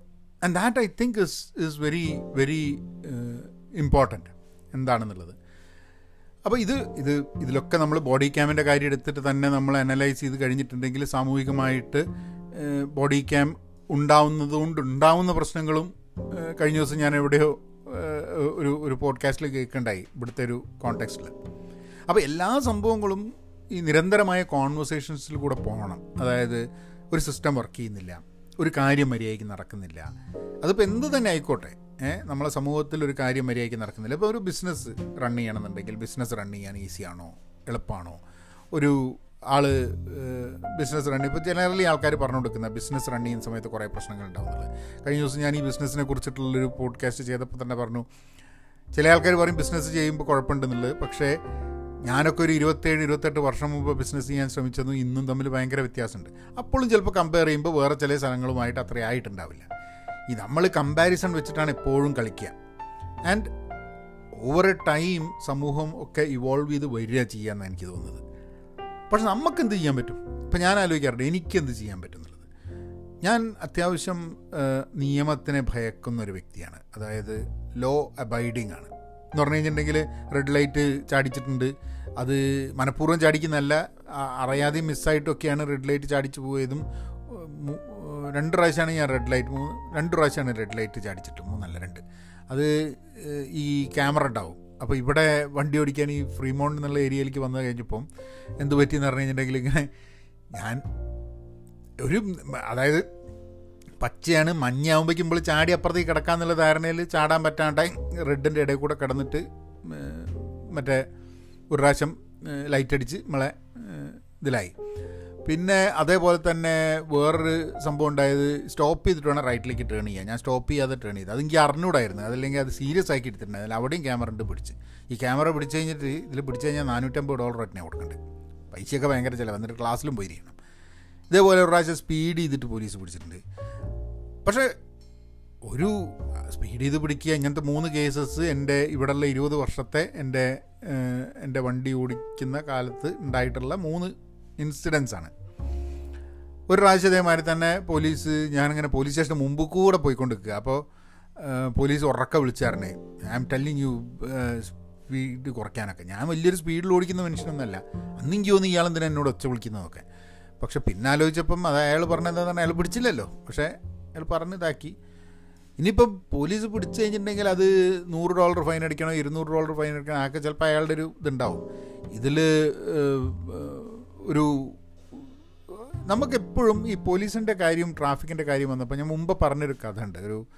and that I think is very very important എന്താണെന്നുള്ളത്. അപ്പോൾ ഇതിലൊക്കെ നമ്മൾ ബോഡി ക്യാമിൻ്റെ കാര്യം എടുത്തിട്ട് തന്നെ നമ്മൾ അനലൈസ് ചെയ്ത് കഴിഞ്ഞിട്ടുണ്ടെങ്കിൽ സാമൂഹികമായിട്ട് ബോഡി ക്യാം ഉണ്ടാവുന്ന പ്രശ്നങ്ങളും കഴിഞ്ഞ ദിവസം ഞാൻ എവിടെയോ ഒരു പോഡ്കാസ്റ്റിൽ കേൾക്കണ്ടായി ഇവിടുത്തെ ഒരു കോണ്ടെക്സ്റ്റിൽ. അപ്പോൾ എല്ലാ സംഭവങ്ങളും ഈ നിരന്തരമായ കോൺവെർസേഷൻസിൽ കൂടെ പോകണം. അതായത് ഒരു സിസ്റ്റം വർക്ക് ചെയ്യുന്നില്ല, ഒരു കാര്യം മര്യാദയ്ക്ക് നടക്കുന്നില്ല, അതിപ്പോൾ എന്ത് തന്നെ ആയിക്കോട്ടെ, നമ്മളെ സമൂഹത്തിൽ ഒരു കാര്യം മര്യാദയ്ക്ക് നടക്കുന്നില്ല. ഇപ്പോൾ ഒരു ബിസിനസ് റൺ ചെയ്യണമെന്നുണ്ടെങ്കിൽ ബിസിനസ് റൺ ചെയ്യാൻ ഈസിയാണോ, എളുപ്പമാണോ? ഒരു ആൾ ബിസിനസ് റൺ ഇപ്പോൾ ജനറലി ആൾക്കാർ പറഞ്ഞു കൊടുക്കുന്ന ബിസിനസ് റൺ ചെയ്യുന്ന സമയത്ത് കുറേ പ്രശ്നങ്ങൾ ഉണ്ടാവുന്നുള്ളത്. കഴിഞ്ഞ ദിവസം ഞാൻ ഈ ബിസിനസ്സിനെ കുറിച്ചിട്ടുള്ളൊരു പോഡ്കാസ്റ്റ് ചെയ്തപ്പോൾ തന്നെ പറഞ്ഞു, ചില ആൾക്കാർ പറയും ബിസിനസ് ചെയ്യുമ്പോൾ കുഴപ്പമുണ്ടെന്നുള്ളത്. പക്ഷേ ഞാനൊക്കെ ഒരു 27-28 വർഷം മുമ്പ് ബിസിനസ് ചെയ്യാൻ ശ്രമിച്ചതും ഇന്നും തമ്മിൽ ഭയങ്കര വ്യത്യാസമുണ്ട്. അപ്പോഴും ചിലപ്പോൾ കമ്പയർ ചെയ്യുമ്പോൾ വേറെ ചില സ്ഥലങ്ങളുമായിട്ട് അത്ര ആയിട്ടുണ്ടാവില്ല. ഈ നമ്മൾ കമ്പാരിസൺ വെച്ചിട്ടാണ് എപ്പോഴും കളിക്കുക. ആൻഡ് ഓവർ എ ടൈം സമൂഹം ഒക്കെ ഇവോൾവ് ചെയ്ത് വരിക ചെയ്യാമെന്നാണ് എനിക്ക് തോന്നുന്നത്. പക്ഷെ നമുക്കെന്ത് ചെയ്യാൻ പറ്റും? ഇപ്പം ഞാൻ ആലോചിക്കാറുണ്ട് എനിക്കെന്ത് ചെയ്യാൻ പറ്റുന്നുള്ളത്. ഞാൻ അത്യാവശ്യം നിയമത്തിനെ ഭയക്കുന്നൊരു വ്യക്തിയാണ്. അതായത് ലോ അബൈഡിങ് ആണ് എന്ന് പറഞ്ഞു കഴിഞ്ഞിട്ടുണ്ടെങ്കിൽ റെഡ് ലൈറ്റ് ചാടിച്ചിട്ടുണ്ട്, അത് മനഃപൂർവ്വം ചാടിക്കുന്നതല്ല, അറിയാതെയും മിസ്സായിട്ടൊക്കെയാണ് റെഡ് ലൈറ്റ് ചാടിച്ചു പോയതും. 2 പ്രാവശ്യമാണ് ഞാൻ രണ്ട് പ്രാവശ്യമാണ് റെഡ് ലൈറ്റ് ചാടിച്ചിട്ട്, 3 അല്ല 2. അത് ഈ ക്യാമറ ഉണ്ടാവും. അപ്പോൾ ഇവിടെ വണ്ടി ഓടിക്കാൻ ഈ ഫ്രീമോണ്ട് എന്നുള്ള ഏരിയയിലേക്ക് വന്നു കഴിഞ്ഞപ്പം എന്ത് പറ്റിയെന്ന് പറഞ്ഞു കഴിഞ്ഞിട്ടുണ്ടെങ്കിൽ ഇങ്ങനെ ഞാൻ അതായത് പച്ചയാണ്, മഞ്ഞാകുമ്പോഴേക്കുമ്പോൾ ചാടി അപ്പുറത്തേക്ക് കിടക്കാന്നുള്ള ധാരണയിൽ ചാടാൻ പറ്റാണ്ടായി റെഡിൻ്റെ ഇടയിൽ കൂടെ കിടന്നിട്ട് മറ്റേ ഒരു പ്രാവശ്യം ലൈറ്റ് അടിച്ച് നമ്മളെ ഇതിലായി. പിന്നെ അതേപോലെ തന്നെ വേറൊരു സംഭവം ഉണ്ടായത്, സ്റ്റോപ്പ് ചെയ്തിട്ട് വേണം റൈറ്റിലേക്ക് ടേൺ ചെയ്യാൻ. ഞാൻ സ്റ്റോപ്പ് ചെയ്യാതെ ടേൺ ചെയ്ത്, അതെനിക്ക് അറിഞ്ഞൂടായിരുന്നു. അതല്ലെങ്കിൽ അത് സീരിയസ് ആക്കി എടുത്തിട്ടുണ്ടായിരുന്നു. അവിടെയും ക്യാമറ ഉണ്ട് പിടിച്ച്. ഈ ക്യാമറ പിടിച്ച് കഴിഞ്ഞിട്ട് ഇതിൽ പിടിച്ച് കഴിഞ്ഞാൽ $450 ഒറ്റനെ കൊടുക്കണ്ടേ. പൈസയൊക്കെ ഭയങ്കര ചിലവ്. എന്നിട്ട് ക്ലാസ്സിലും പോയി ഇരിക്കണം. ഇതേപോലെ ഒരു പ്രാവശ്യം സ്പീഡ് ചെയ്തിട്ട് പോലീസ് പിടിച്ചിട്ടുണ്ട്. പക്ഷേ ഒരു സ്പീഡ് ചെയ്ത് പിടിക്കുക, ഇങ്ങനത്തെ 3 കേസസ് എൻ്റെ ഇവിടെയുള്ള 20 വർഷത്തെ എൻ്റെ വണ്ടി ഓടിക്കുന്ന കാലത്ത് ഉണ്ടായിട്ടുള്ള 3 ഇൻസിഡൻസാണ്. ഒരു പ്രാവശ്യം ഇതേമാതിരി തന്നെ ഞാനിങ്ങനെ പോലീസ് സ്റ്റേഷന് മുമ്പ് കൂടെ പോയിക്കൊണ്ടിരിക്കുക. അപ്പോൾ പോലീസ് ഉറക്കെ വിളിച്ചായിരുന്നേ, I am telling you speed കുറയ്ക്കാനൊക്കെ. ഞാൻ വലിയൊരു സ്പീഡിൽ ഓടിക്കുന്ന മനുഷ്യനൊന്നുമല്ല. അന്നെനിക്ക് തോന്നി ഇയാളെന്തിനാ എന്നോട് ഒച്ച വിളിക്കുന്നതൊക്കെ. പക്ഷെ പിന്നെ ആലോചിച്ചപ്പം അത് അയാൾ പറഞ്ഞതെന്ന് അയാൾ പിടിച്ചില്ലല്ലോ. പക്ഷേ അയാൾ പറഞ്ഞ് ഇതാക്കി. ഇനിയിപ്പം പോലീസ് പിടിച്ചു കഴിഞ്ഞിട്ടുണ്ടെങ്കിൽ അത് $100 ഫൈൻ അടിക്കണോ $200 ഫൈൻ അടിക്കണോ ആക്കെ ചിലപ്പോൾ അയാളുടെ ഒരു ഇതുണ്ടാവും. ഇതിൽ നമുക്കെപ്പോഴും ഈ പോലീസിൻ്റെ കാര്യം ട്രാഫിക്കിൻ്റെ കാര്യം വന്നപ്പോൾ ഞാൻ മുമ്പ് പറഞ്ഞൊരു കഥ ഉണ്ട്.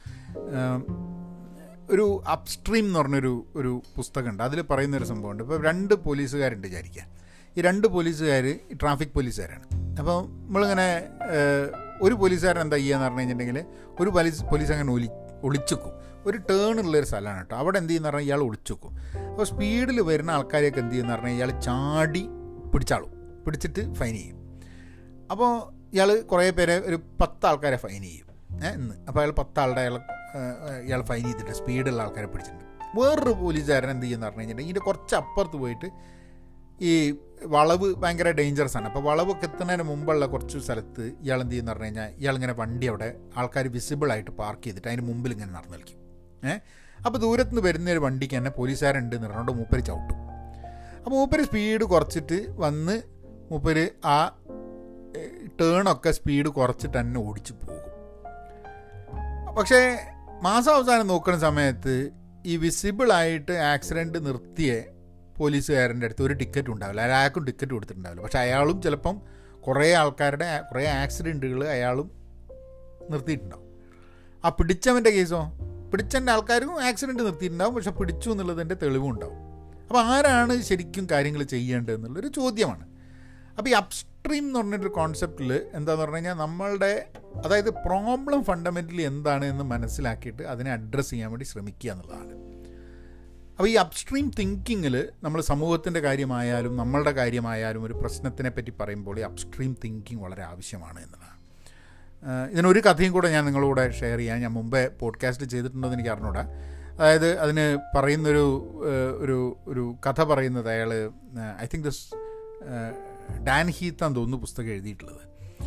ഒരു അപ്സ്ട്രീം എന്ന് പറഞ്ഞൊരു പുസ്തകമുണ്ട്. അതിൽ പറയുന്നൊരു സംഭവമുണ്ട്. ഇപ്പോൾ 2 പോലീസുകാരുണ്ട് വിചാരിക്കുക. ഈ 2 പോലീസുകാർ ട്രാഫിക് പോലീസുകാരാണ്. അപ്പോൾ നമ്മളിങ്ങനെ ഒരു പോലീസുകാരൻ എന്താ ചെയ്യുകയെന്ന് പറഞ്ഞു കഴിഞ്ഞിട്ടുണ്ടെങ്കിൽ ഒരു പോലീസ് അങ്ങനെ ഒളിച്ചുക്കും. ഒരു ടേണുള്ളൊരു സ്ഥലമാണ് കേട്ടോ. അവിടെ എന്ത് ചെയ്യുന്ന പറഞ്ഞാൽ ഇയാൾ ഒളിച്ചുക്കും. അപ്പോൾ സ്പീഡിൽ വരുന്ന ആൾക്കാരെയൊക്കെ എന്ത് ചെയ്യുന്ന പറഞ്ഞാൽ ഇയാൾ ചാടി പിടിച്ചിട്ട് ഫൈൻ ചെയ്യും. അപ്പോൾ ഇയാൾ കുറേ പേരെ ഒരു 10 ആൾക്കാരെ ഫൈൻ ചെയ്യും ഇന്ന്. അപ്പോൾ അയാൾ 10 ആളുടെ ഇയാൾ ഫൈൻ ചെയ്തിട്ട് സ്പീഡുള്ള ആൾക്കാരെ പിടിച്ചിട്ടുണ്ട്. വേറൊരു പോലീസുകാരൻ എന്ത് ചെയ്യുന്ന പറഞ്ഞു കഴിഞ്ഞിട്ടുണ്ടെങ്കിൽ ഇതിൻ്റെ കുറച്ച് അപ്പുറത്ത് പോയിട്ട് ഈ വളവ് ഭയങ്കര ഡേഞ്ചറസ് ആണ്. അപ്പോൾ വളവൊക്കെ എത്തുന്നതിന് മുമ്പുള്ള കുറച്ച് സ്ഥലത്ത് ഇയാൾ എന്ത് ചെയ്യുന്ന പറഞ്ഞു കഴിഞ്ഞാൽ ഇയാളിങ്ങനെ വണ്ടി അവിടെ ആൾക്കാർ വിസിബിളായിട്ട് പാർക്ക് ചെയ്തിട്ട് അതിന് മുമ്പിൽ ഇങ്ങനെ നടന്നു കളിക്കും. അപ്പോൾ ദൂരത്തുനിന്ന് വരുന്നൊരു വണ്ടിക്ക് തന്നെ പോലീസുകാരുണ്ട് എന്ന് പറഞ്ഞുകൊണ്ട് മൂപ്പര് ചവിട്ടും. അപ്പോൾ മൂപ്പര് സ്പീഡ് കുറച്ചിട്ട് വന്ന് മൂപ്പര് ആ ടേണൊക്കെ സ്പീഡ് കുറച്ചിട്ട് തന്നെ ഓടിച്ച് പോകും. പക്ഷേ മാസാവസാനം നോക്കുന്ന സമയത്ത് ഈ വിസിബിളായിട്ട് ആക്സിഡൻറ്റ് നിർത്തിയ പോലീസുകാരൻ്റെ അടുത്ത് ഒരു ടിക്കറ്റ് ഉണ്ടാവില്ല. അയാൾക്കും ടിക്കറ്റ് കൊടുത്തിട്ടുണ്ടാവില്ല. പക്ഷേ അയാളും ചിലപ്പം കുറേ ആൾക്കാരുടെ കുറേ ആക്സിഡൻറ്റുകൾ അയാളും നിർത്തിയിട്ടുണ്ടാവും. ആ പിടിച്ചവൻ്റെ കേസോ പിടിച്ചവൻ്റെ ആൾക്കാരും ആക്സിഡൻറ്റ് നിർത്തിയിട്ടുണ്ടാവും. പക്ഷെ പിടിച്ചു എന്നുള്ളതിൻ്റെ തെളിവും ഉണ്ടാവും. അപ്പോൾ ആരാണ് ശരിക്കും കാര്യങ്ങൾ ചെയ്യേണ്ടതെന്നുള്ളൊരു ചോദ്യമാണ്. അപ്പോൾ ഈ അപ്സ്ട്രീം എന്ന് പറഞ്ഞൊരു കോൺസെപ്റ്റിൽ എന്താണെന്ന് പറഞ്ഞു കഴിഞ്ഞാൽ നമ്മളുടെ അതായത് പ്രോബ്ലം ഫണ്ടമെൻ്റലി എന്താണ് എന്ന് മനസ്സിലാക്കിയിട്ട് അതിനെ അഡ്രസ്സ് ചെയ്യാൻ വേണ്ടി ശ്രമിക്കുക എന്നുള്ളതാണ്. അപ്പോൾ ഈ അപ്സ്ട്രീം തിങ്കിങ്ങിൽ നമ്മൾ സമൂഹത്തിൻ്റെ കാര്യമായാലും നമ്മളുടെ കാര്യമായാലും ഒരു പ്രശ്നത്തിനെ പറ്റി പറയുമ്പോൾ ഈ അപ്സ്ട്രീം തിങ്കിങ് വളരെ ആവശ്യമാണ് എന്നതാണ്. ഇതിനൊരു കഥയും കൂടെ ഞാൻ നിങ്ങളോട് ഷെയർ ചെയ്യാൻ ഞാൻ മുമ്പേ പോഡ്കാസ്റ്റ് ചെയ്തിട്ടുണ്ടോയെന്ന് എനിക്ക് അറിഞ്ഞൂടാ. അതായത് അതിന് പറയുന്നൊരു ഒരു കഥ പറയുന്നത് അയാൾ ഐ തിങ്ക് ദിസ് ഡാൻ ഹീത്താന്ന് തോന്നുന്നു പുസ്തകം എഴുതിയിട്ടുള്ളത്.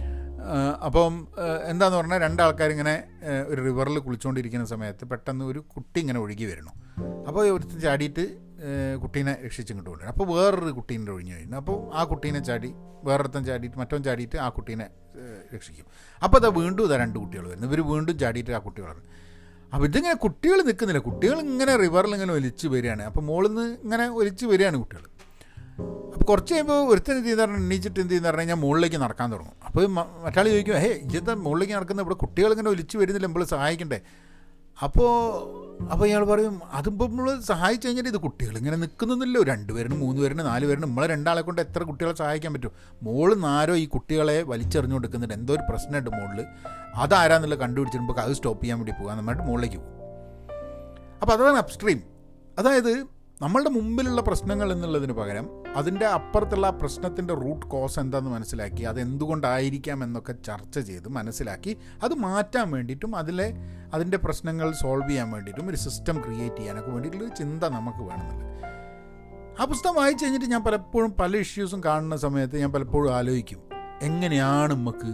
അപ്പം എന്താന്ന് പറഞ്ഞാൽ രണ്ടാൾക്കാരിങ്ങനെ ഒരു റിവറിൽ കുളിച്ചുകൊണ്ടിരിക്കുന്ന സമയത്ത് പെട്ടെന്ന് ഒരു കുട്ടി ഇങ്ങനെ ഒഴുകി വരണം. അപ്പോൾ ഒരുത്തൻ ചാടിയിട്ട് കുട്ടീനെ രക്ഷിച്ചും കൊണ്ടുപോകണം. അപ്പോൾ വേറൊരു കുട്ടീൻ്റെ ഒഴിഞ്ഞു കഴിഞ്ഞു. അപ്പോൾ ആ കുട്ടീനെ ചാടി വേറൊരുത്തൻ ചാടിയിട്ട് മറ്റവൻ ചാടിയിട്ട് ആ കുട്ടീനെ രക്ഷിക്കും. അപ്പോൾ അതാ വീണ്ടും ഇതാ 2 കുട്ടികൾ വരുന്നു. ഇവർ വീണ്ടും ചാടിയിട്ട് ആ കുട്ടി വളർന്നു. അപ്പോൾ ഇതിങ്ങനെ കുട്ടികൾ നിൽക്കുന്നില്ല, കുട്ടികൾ ഇങ്ങനെ റിവറിൽ ഇങ്ങനെ ഒലിച്ച് വരികയാണ്. അപ്പോൾ മുകളിൽ നിന്ന് ഇങ്ങനെ ഒലിച്ച് വരികയാണ് കുട്ടികൾ. അപ്പോൾ കുറച്ച് കഴിയുമ്പോൾ ഒരുത്തൻ എന്ത് ചെയ്യുന്ന പറഞ്ഞാൽ എണ്ണീച്ചിട്ട് എന്ത് ചെയ്യുന്ന പറഞ്ഞാൽ ഞാൻ മുകളിലേക്ക് നടക്കാൻ തുടങ്ങും. അപ്പോൾ മറ്റാൾ ചോദിക്കും, ഇതെന്താ മുകളിലേക്ക് നടക്കുന്നത്, ഇവിടെ കുട്ടികളിങ്ങനെ ഒലിച്ച് വരുന്നില്ല, നമ്മൾ സഹായിക്കണ്ടേ? അപ്പോൾ ഇയാൾ പറയും, അതിപ്പോൾ നമ്മൾ സഹായിച്ചു കഴിഞ്ഞാൽ ഇത് കുട്ടികൾ ഇങ്ങനെ നിൽക്കുന്നില്ലല്ലോ, 2 പേരിന് 3 പേരിന് 4 പേരിന് നമ്മളെ 2 ആളെ കൊണ്ട് എത്ര കുട്ടികളെ സഹായിക്കാൻ പറ്റും? മുകളിൽ നിന്ന് ആരോ ഈ കുട്ടികളെ വലിച്ചെറിഞ്ഞു കൊടുക്കുന്നുണ്ട്, എന്തോ ഒരു പ്രശ്നമുണ്ട് മുകളിൽ, അതാരാന്നുള്ളത് കണ്ടുപിടിച്ചിട്ടുമ്പോൾ അത് സ്റ്റോപ്പ് ചെയ്യാൻ വേണ്ടി പോകാൻ നമ്മളുടെ മുകളിലേക്ക് പോകും. അപ്പോൾ അതാണ് അപ്സ്ട്രീം. അതായത് നമ്മളുടെ മുമ്പിലുള്ള പ്രശ്നങ്ങൾ എന്നുള്ളതിന് പകരം അതിൻ്റെ അപ്പുറത്തുള്ള പ്രശ്നത്തിൻ്റെ റൂട്ട് കോസ് എന്താണെന്ന് മനസ്സിലാക്കി അതെന്തുകൊണ്ടായിരിക്കാം എന്നൊക്കെ ചർച്ച ചെയ്ത് മനസ്സിലാക്കി അത് മാറ്റാൻ വേണ്ടിയിട്ടും അതിൻ്റെ പ്രശ്നങ്ങൾ സോൾവ് ചെയ്യാൻ വേണ്ടിയിട്ടും ഒരു സിസ്റ്റം ക്രിയേറ്റ് ചെയ്യാനൊക്കെ വേണ്ടിയിട്ടുള്ളൊരു ചിന്ത നമുക്ക് വേണമെന്നുള്ളത്. ആ പുസ്തകം വായിച്ചു കഴിഞ്ഞിട്ട് ഞാൻ പലപ്പോഴും പല ഇഷ്യൂസും കാണുന്ന സമയത്ത് ഞാൻ പലപ്പോഴും ആലോചിക്കും, എങ്ങനെയാണ് നമുക്ക്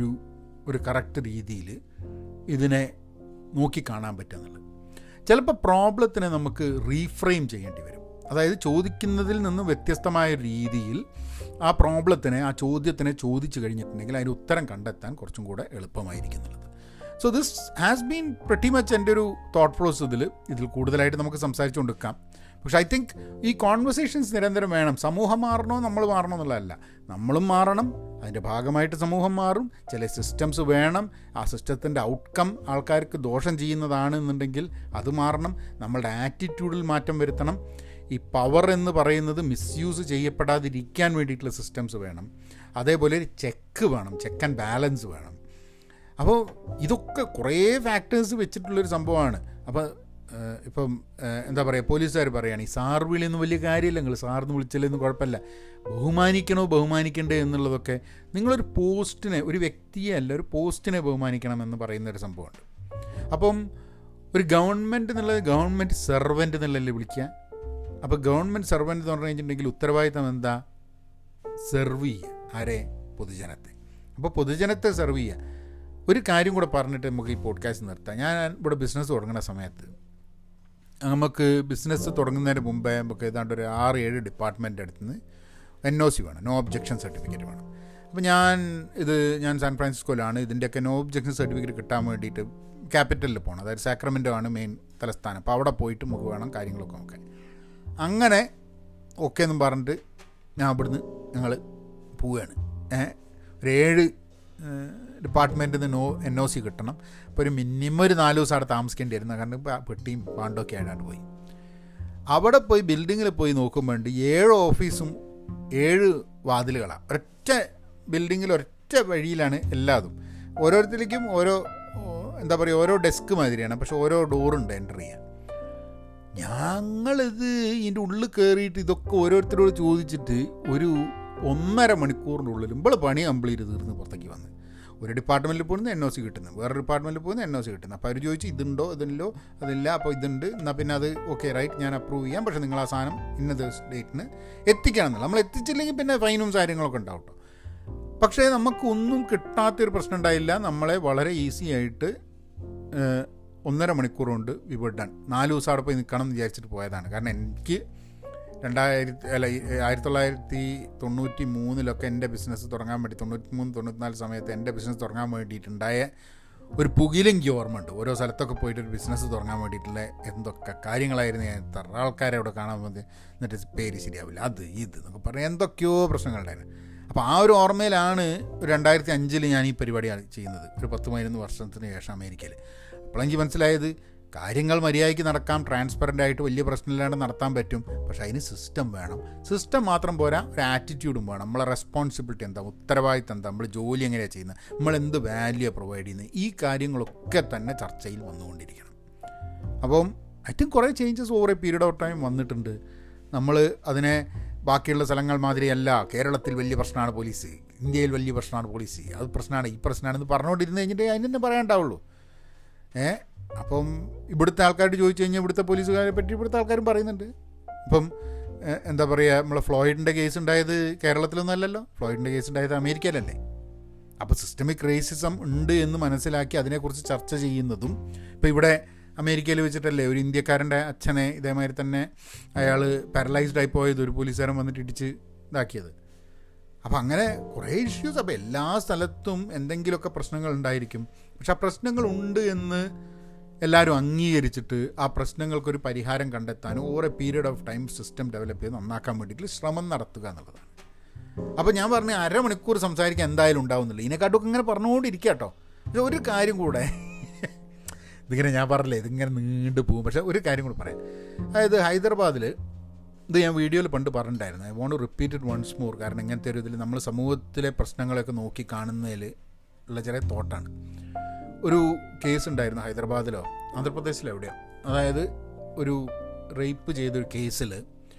ഒരു കറക്റ്റ് രീതിയിൽ ഇതിനെ നോക്കിക്കാണാൻ പറ്റുന്നുള്ളത്. ചിലപ്പോൾ പ്രോബ്ലത്തിനെ നമുക്ക് റീഫ്രെയിം ചെയ്യേണ്ടി വരും. അതായത് ചോദിക്കുന്നതിൽ നിന്ന് വ്യത്യസ്തമായ രീതിയിൽ ആ പ്രോബ്ലത്തിനെ, ആ ചോദ്യത്തിനെ ചോദിച്ചു കഴിഞ്ഞിട്ടുണ്ടെങ്കിൽ അതിന് ഉത്തരം കണ്ടെത്താൻ കുറച്ചും കൂടെ എളുപ്പമായിരിക്കുന്നുള്ളത്. So this has been pretty much എൻ്റെ ഒരു തോട്ട് പ്രോസസ്. ഇതിൽ കൂടുതലായിട്ട് നമുക്ക് സംസാരിച്ചുകൊണ്ടിരിക്കാം. പക്ഷേ ഐ തിങ്ക് ഈ കോൺവെർസേഷൻസ് നിരന്തരം വേണം. സമൂഹം മാറണോ നമ്മൾ മാറണോ എന്നുള്ളതല്ല, നമ്മളും മാറണം, അതിൻ്റെ ഭാഗമായിട്ട് സമൂഹം മാറും. ചില സിസ്റ്റംസ് വേണം, ആ സിസ്റ്റത്തിൻ്റെ ഔട്ട്കം ആൾക്കാർക്ക് ദോഷം ചെയ്യുന്നതാണെന്നുണ്ടെങ്കിൽ അത് മാറണം. നമ്മളുടെ ആറ്റിറ്റ്യൂഡിൽ മാറ്റം വരുത്തണം. ഈ പവർ എന്ന് പറയുന്നത് മിസ്യൂസ് ചെയ്യപ്പെടാതിരിക്കാൻ വേണ്ടിയിട്ടുള്ള സിസ്റ്റംസ് വേണം. അതേപോലെ ഒരു ചെക്ക് വേണം, ചെക്ക് ആൻഡ് ബാലൻസ് വേണം. അപ്പോൾ ഇതൊക്കെ കുറേ ഫാക്ടേഴ്സ് വെച്ചിട്ടുള്ളൊരു സംഭവമാണ്. അപ്പോൾ ഇപ്പം എന്താ പറയുക, പോലീസുകാർ പറയുകയാണ് ഈ സാർ വിളിയൊന്നും വലിയ കാര്യമില്ല, നിങ്ങൾ സാറിന് വിളിച്ചില്ലെന്ന് കുഴപ്പമില്ല, ബഹുമാനിക്കണ്ടേ എന്നുള്ളതൊക്കെ നിങ്ങളൊരു പോസ്റ്റിനെ, ഒരു വ്യക്തിയെ അല്ല ഒരു പോസ്റ്റിനെ ബഹുമാനിക്കണം എന്ന് പറയുന്നൊരു സംഭവമുണ്ട്. അപ്പം ഒരു ഗവൺമെൻറ് എന്നുള്ളത് ഗവൺമെൻറ് സെർവൻ്റ് എന്നുള്ളതല്ലേ വിളിക്കുക. അപ്പോൾ ഗവൺമെൻറ് സെർവൻ്റ് എന്ന് പറഞ്ഞു കഴിഞ്ഞിട്ടുണ്ടെങ്കിൽ ഉത്തരവാദിത്തം എന്താ? സെർവ് ചെയ്യുക. ആരെ? പൊതുജനത്തെ. അപ്പോൾ പൊതുജനത്തെ സെർവ് ചെയ്യുക. ഒരു കാര്യം കൂടെ പറഞ്ഞിട്ട് നമുക്ക് ഈ പോഡ്കാസ്റ്റ് നിർത്താം. ഞാൻ ഇവിടെ ബിസിനസ് തുടങ്ങുന്ന സമയത്ത് നമുക്ക് ബിസിനസ് തുടങ്ങുന്നതിന് മുമ്പേ നമുക്ക് ഏതാണ്ട് ഒരു 6-7 ഡിപ്പാർട്ട്മെൻറ്റ് അടുത്ത് നിന്ന് NOC വേണം, നോ ഒബ്ജെക്ഷൻ സർട്ടിഫിക്കറ്റ് വേണം. അപ്പോൾ ഞാൻ സാൻ ഫ്രാൻസിസ്കോയിലാണ്. ഇതിൻ്റെയൊക്കെ നോ ഒബ്ജെക്ഷൻ സർട്ടിഫിക്കറ്റ് കിട്ടാൻ വേണ്ടിയിട്ട് ക്യാപിറ്റലിൽ പോകണം. അതായത് സാക്രമെൻറ്റോ ആണ് മെയിൻ തലസ്ഥാനം. അപ്പോൾ അവിടെ പോയിട്ട് നമുക്ക് വേണം കാര്യങ്ങളൊക്കെ നോക്കാൻ. അങ്ങനെ ഓക്കെ എന്നും പറഞ്ഞിട്ട് ഞാൻ ഞങ്ങൾ പോവുകയാണ്. ഒരു 7 ഡിപ്പാർട്ട്മെൻറ്റിൽ നിന്ന് NOC കിട്ടണം. അപ്പോൾ ഒരു മിനിമം ഒരു 4 ദിവസം അവിടെ താമസിക്കേണ്ടി വരുന്ന കാരണം പെട്ടിയും പാണ്ടൊക്കെ ആയിട്ടാണ് പോയി. അവിടെ പോയി ബിൽഡിങ്ങിൽ പോയി നോക്കുമ്പോൾ 7 ഓഫീസും 7 വാതിലുകളാണ്. ഒരൊറ്റ ബിൽഡിങ്ങിൽ ഒരൊറ്റ വഴിയിലാണ് എല്ലാതും. ഓരോരുത്തർക്കും എന്താ പറയുക, ഓരോ ഡെസ്ക് മാതിരിയാണ്, പക്ഷെ ഓരോ ഡോറുണ്ട് എൻ്റർ ചെയ്യാൻ. ഞങ്ങളിത് ഇതിൻ്റെ ഉള്ളിൽ കയറിയിട്ട് ഇതൊക്കെ ഓരോരുത്തരോട് ചോദിച്ചിട്ട് ഒരു 1.5 മണിക്കൂറിൻ്റെ ഉള്ളിൽ നമ്മൾ പണി കംപ്ലീറ്റ് തീർന്ന് പുറത്തേക്ക് വന്ന്. ഒരു ഡിപ്പാർട്ട്മെൻറ്റിൽ പോകുന്നത് NOC കിട്ടുന്നത്, വേറൊരു ഡിപ്പാർട്ട്മെൻറ്റിൽ പോകുന്നത് NOC കിട്ടുന്നത്. അപ്പോൾ അവർ ചോദിച്ചു ഇതുണ്ടോ, ഇതില്ലോ, അതില്ല, അപ്പോൾ ഇതുണ്ട്, എന്നാൽ പിന്നെ അത് ഓക്കെ റൈറ്റ് ഞാൻ അപ്രൂവ് ചെയ്യാം, പക്ഷേ നിങ്ങൾ ആ സാധനം ഇന്ന ഡേറ്റിന് എത്തിക്കണം എന്നല്ല. നമ്മൾ എത്തിച്ചില്ലെങ്കിൽ പിന്നെ ഫൈനും കാര്യങ്ങളൊക്കെ ഉണ്ടാവും കേട്ടോ. പക്ഷേ നമുക്കൊന്നും കിട്ടാത്തൊരു പ്രശ്നം ഉണ്ടായില്ല. നമ്മളെ വളരെ ഈസി ആയിട്ട് 1.5 മണിക്കൂർ കൊണ്ട് വിവഡൺ. 4 ദിവസം അവിടെ പോയി നിൽക്കണം എന്ന് വിചാരിച്ചിട്ട് പോയതാണ്. കാരണം എനിക്ക് 1993 എൻ്റെ ബിസിനസ് തുടങ്ങാൻ വേണ്ടി 93-94 സമയത്ത് എൻ്റെ ബിസിനസ് തുടങ്ങാൻ വേണ്ടിയിട്ടുണ്ടായ ഒരു പുകിലെനിക്ക് ഓർമ്മയുണ്ട്. ഓരോ സ്ഥലത്തൊക്കെ പോയിട്ടൊരു ബിസിനസ് തുടങ്ങാൻ വേണ്ടിയിട്ടുള്ള എന്തൊക്കെ കാര്യങ്ങളായിരുന്നു. ഞാൻ എത്ര ആൾക്കാരെ അവിടെ കാണാൻ വന്ന് എന്നിട്ട് പേര് ശരിയാവില്ല, അത് ഇത് എന്നൊക്കെ പറഞ്ഞാൽ എന്തൊക്കെയോ പ്രശ്നങ്ങളുണ്ടായിരുന്നു. അപ്പോൾ ആ ഒരു ഓർമ്മയിലാണ് 2005 ഞാൻ ഈ പരിപാടി ചെയ്യുന്നത്, ഒരു 10-11 വർഷത്തിന് ശേഷം അമേരിക്കയിൽ. അപ്പോൾ എനിക്ക് മനസ്സിലായത് കാര്യങ്ങൾ മര്യാദയ്ക്ക് നടക്കാം, ട്രാൻസ്പെറൻ്റ് ആയിട്ട് വലിയ പ്രശ്നമില്ലാണ്ട് നടത്താൻ പറ്റും. പക്ഷേ അതിന് സിസ്റ്റം വേണം. സിസ്റ്റം മാത്രം പോരാ, ഒരു ആറ്റിറ്റ്യൂഡും വേണം. നമ്മളെ റെസ്പോൺസിബിലിറ്റി എന്താ, ഉത്തരവാദിത്തം എന്താ, നമ്മൾ ജോലി എങ്ങനെയാണ് ചെയ്യുന്നത്, നമ്മൾ എന്ത് വാല്യൂ പ്രൊവൈഡ് ചെയ്യുന്നത്, ഈ കാര്യങ്ങളൊക്കെ തന്നെ ചർച്ചയിൽ വന്നുകൊണ്ടിരിക്കണം. അപ്പം ഐ തിങ്ക് കുറേ changes over a period of time വന്നിട്ടുണ്ട്. നമ്മൾ അതിനെ ബാക്കിയുള്ള സ്ഥലങ്ങൾ മാതിരിയല്ല, കേരളത്തിൽ വലിയ പ്രശ്നമാണ് പോലീസ്, ഇന്ത്യയിൽ വലിയ പ്രശ്നമാണ് പോലീസ്, അത് പ്രശ്നമാണ് ഈ പ്രശ്നമാണെന്ന് പറഞ്ഞുകൊണ്ടിരുന്ന് കഴിഞ്ഞിട്ട് അതിന് തന്നെ പറയാനുണ്ടാവുള്ളൂ. അപ്പം ഇവിടുത്തെ ആൾക്കാരോട് ചോദിച്ചു കഴിഞ്ഞാൽ ഇവിടുത്തെ പോലീസുകാരെ പറ്റി ഇവിടുത്തെ ആൾക്കാരും പറയുന്നുണ്ട്. ഇപ്പം എന്താ പറയുക, നമ്മളെ ഫ്ലോയിഡിൻ്റെ കേസ് ഉണ്ടായത് കേരളത്തിലൊന്നും അല്ലല്ലോ, ഫ്ലോയിഡിൻ്റെ കേസ് ഉണ്ടായത് അമേരിക്കയിലല്ലേ. അപ്പോൾ സിസ്റ്റമിക് റേസിസം ഉണ്ട് എന്ന് മനസ്സിലാക്കി അതിനെക്കുറിച്ച് ചർച്ച ചെയ്യുന്നതും, ഇപ്പോൾ ഇവിടെ അമേരിക്കയിൽ വെച്ചിട്ടല്ലേ ഒരു ഇന്ത്യക്കാരൻ്റെ അച്ഛനെ ഇതേമാതിരി തന്നെ അയാൾ പാരലൈസ്ഡ് ആയി പോയത് ഒരു പോലീസുകാരൻ വന്നിട്ട് ഇടിച്ച് ഇതാക്കിയത്. അപ്പോൾ അങ്ങനെ കുറേ ഇഷ്യൂസ്. അപ്പോൾ എല്ലാ സ്ഥലത്തും എന്തെങ്കിലുമൊക്കെ പ്രശ്നങ്ങൾ ഉണ്ടായിരിക്കും. പക്ഷെ ആ പ്രശ്നങ്ങളുണ്ട് എന്ന് എല്ലാവരും അംഗീകരിച്ചിട്ട് ആ പ്രശ്നങ്ങൾക്കൊരു പരിഹാരം കണ്ടെത്താനും over a period of time system develop ചെയ്ത് നന്നാക്കാൻ വേണ്ടിയിട്ട് ശ്രമം നടത്തുക എന്നുള്ളതാണ്. അപ്പോൾ ഞാൻ പറഞ്ഞ അരമണിക്കൂർ സംസാരിക്കാൻ എന്തായാലും ഉണ്ടാവുന്നില്ല. ഇതിനെക്കാട്ടൊക്കെ ഇങ്ങനെ പറഞ്ഞുകൊണ്ടിരിക്കുക കേട്ടോ. പക്ഷെ ഒരു കാര്യം കൂടെ, ഇതിങ്ങനെ ഞാൻ പറഞ്ഞില്ലേ ഇതിങ്ങനെ നീണ്ടു പോകും, പക്ഷേ ഒരു കാര്യം കൂടെ പറയാം. അതായത് ഹൈദരാബാദിൽ ഇത് ഞാൻ വീഡിയോയിൽ പണ്ട് പറഞ്ഞിട്ടുണ്ടായിരുന്നു. I won't to repeat it once more. കാരണം ഇങ്ങനത്തെ ഒരു ഇതിൽ നമ്മൾ സമൂഹത്തിലെ പ്രശ്നങ്ങളൊക്കെ നോക്കി കാണുന്നതിൽ ഉള്ള ചെറിയ തോട്ടാണ്. ഒരു കേസ് ഉണ്ടായിരുന്നു ഹൈദരാബാദിലോ ആന്ധ്രാപ്രദേശിലോ എവിടെയോ. അതായത് ഒരു റേപ്പ് ചെയ്തൊരു കേസിൽ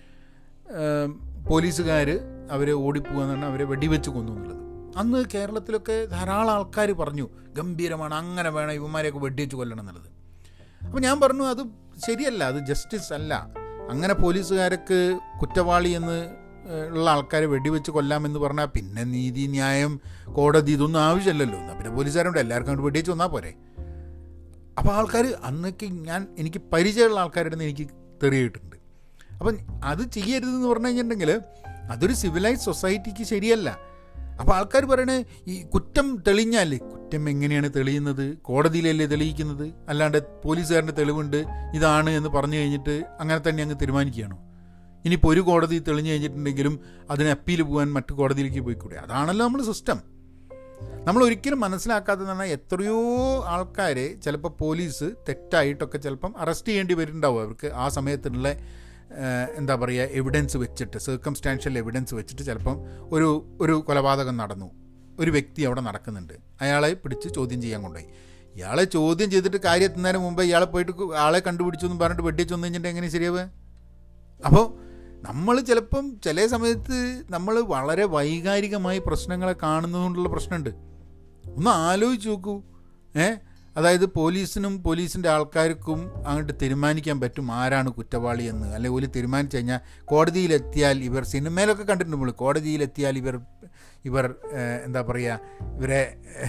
പോലീസുകാർ അവരെ ഓടിപ്പോകാന്ന് പറഞ്ഞാൽ അവരെ വെടിവെച്ച് കൊന്നു എന്നുള്ളത്. അന്ന് കേരളത്തിലൊക്കെ ധാരാളം ആൾക്കാർ പറഞ്ഞു ഗംഭീരമാണ്, അങ്ങനെ വേണം ഇവന്മാരെയൊക്കെ വെടിവെച്ച് കൊല്ലണം എന്നുള്ളത്. അപ്പോൾ ഞാൻ പറഞ്ഞു അത് ശരിയല്ല, അത് ജസ്റ്റിസ് അല്ല. അങ്ങനെ പോലീസുകാർക്ക് കുറ്റവാളി എന്ന് ഉള്ള ആൾക്കാരെ വെടിവെച്ച് കൊല്ലാമെന്ന് പറഞ്ഞാൽ പിന്നെ നീതി, ന്യായം, കോടതി ഇതൊന്നും ആവശ്യമില്ലല്ലോ. എന്നാൽ പിന്നെ പോലീസുകാരുണ്ട്, എല്ലാവർക്കും അങ്ങോട്ട് വെടിവെച്ച് വന്നാൽ പോരെ. അപ്പോൾ ആൾക്കാർ അന്നൊക്കെ എനിക്ക് പരിചയമുള്ള ആൾക്കാരുടെ നിന്ന് എനിക്ക് തെറിയിട്ടുണ്ട്. അപ്പം അത് ചെയ്യരുതെന്ന് പറഞ്ഞു കഴിഞ്ഞിട്ടുണ്ടെങ്കിൽ അതൊരു സിവിലൈസ് സൊസൈറ്റിക്ക് ശരിയല്ല. അപ്പോൾ ആൾക്കാർ പറയണേ ഈ കുറ്റം തെളിഞ്ഞാൽ, കുറ്റം എങ്ങനെയാണ് തെളിയുന്നത്? കോടതിയിലല്ലേ തെളിയിക്കുന്നത്, അല്ലാണ്ട് പോലീസുകാരൻ്റെ തെളിവുണ്ട് ഇതാണ് എന്ന് പറഞ്ഞു കഴിഞ്ഞിട്ട് അങ്ങനെ തന്നെ അങ്ങ് തീരുമാനിക്കുകയാണോ? ഇനിയിപ്പോൾ ഒരു കോടതി തെളിഞ്ഞു കഴിഞ്ഞിട്ടുണ്ടെങ്കിലും അതിന് അപ്പീൽ പോകാൻ മറ്റു കോടതിയിലേക്ക് പോയിക്കൂടെ? അതാണല്ലോ നമ്മൾ സിസ്റ്റം. നമ്മൾ ഒരിക്കലും മനസ്സിലാക്കാത്തതെന്ന് പറഞ്ഞാൽ എത്രയോ ആൾക്കാരെ ചിലപ്പോൾ പോലീസ് തെറ്റായിട്ടൊക്കെ ചിലപ്പം അറസ്റ്റ് ചെയ്യേണ്ടി വരുന്നുണ്ടാവും. അവർക്ക് ആ സമയത്തുള്ള എന്താ പറയുക എവിഡൻസ് വെച്ചിട്ട്, സർക്കംസ്റ്റാൻഷ്യൽ എവിഡൻസ് വെച്ചിട്ട് ചിലപ്പം ഒരു കൊലപാതകം നടന്നു, ഒരു വ്യക്തി അവിടെ നടക്കുന്നുണ്ട്, അയാളെ പിടിച്ച് ചോദ്യം ചെയ്യാൻ കൊണ്ടുപോയി. ഇയാളെ ചോദ്യം ചെയ്തിട്ട് കാര്യം എത്തുന്നതിന് മുമ്പ് ഇയാളെ പോയിട്ട് ആളെ കണ്ടുപിടിച്ചു എന്ന് പറഞ്ഞിട്ട് വെടിച്ച് വന്നു കഴിഞ്ഞിട്ട് എങ്ങനെ ശരിയാവുക? അപ്പോൾ നമ്മൾ ചിലപ്പം ചില സമയത്ത് നമ്മൾ വളരെ വൈകാരികമായി പ്രശ്നങ്ങളെ കാണുന്നതുകൊണ്ടുള്ള പ്രശ്നമുണ്ട്. ഒന്ന് ആലോചിച്ച് നോക്കൂ. അതായത് പോലീസിനും പോലീസിൻ്റെ ആൾക്കാർക്കും അങ്ങോട്ട് തീരുമാനിക്കാൻ പറ്റും ആരാണ് കുറ്റവാളി എന്ന്. അല്ലെങ്കിൽ ഒരു തീരുമാനിച്ചു കഴിഞ്ഞാൽ കോടതിയിലെത്തിയാൽ ഇവർ, സിനിമയിലൊക്കെ കണ്ടിട്ടുണ്ട് നമ്മൾ, കോടതിയിലെത്തിയാൽ ഇവർ എന്താ പറയുക, ഇവരെ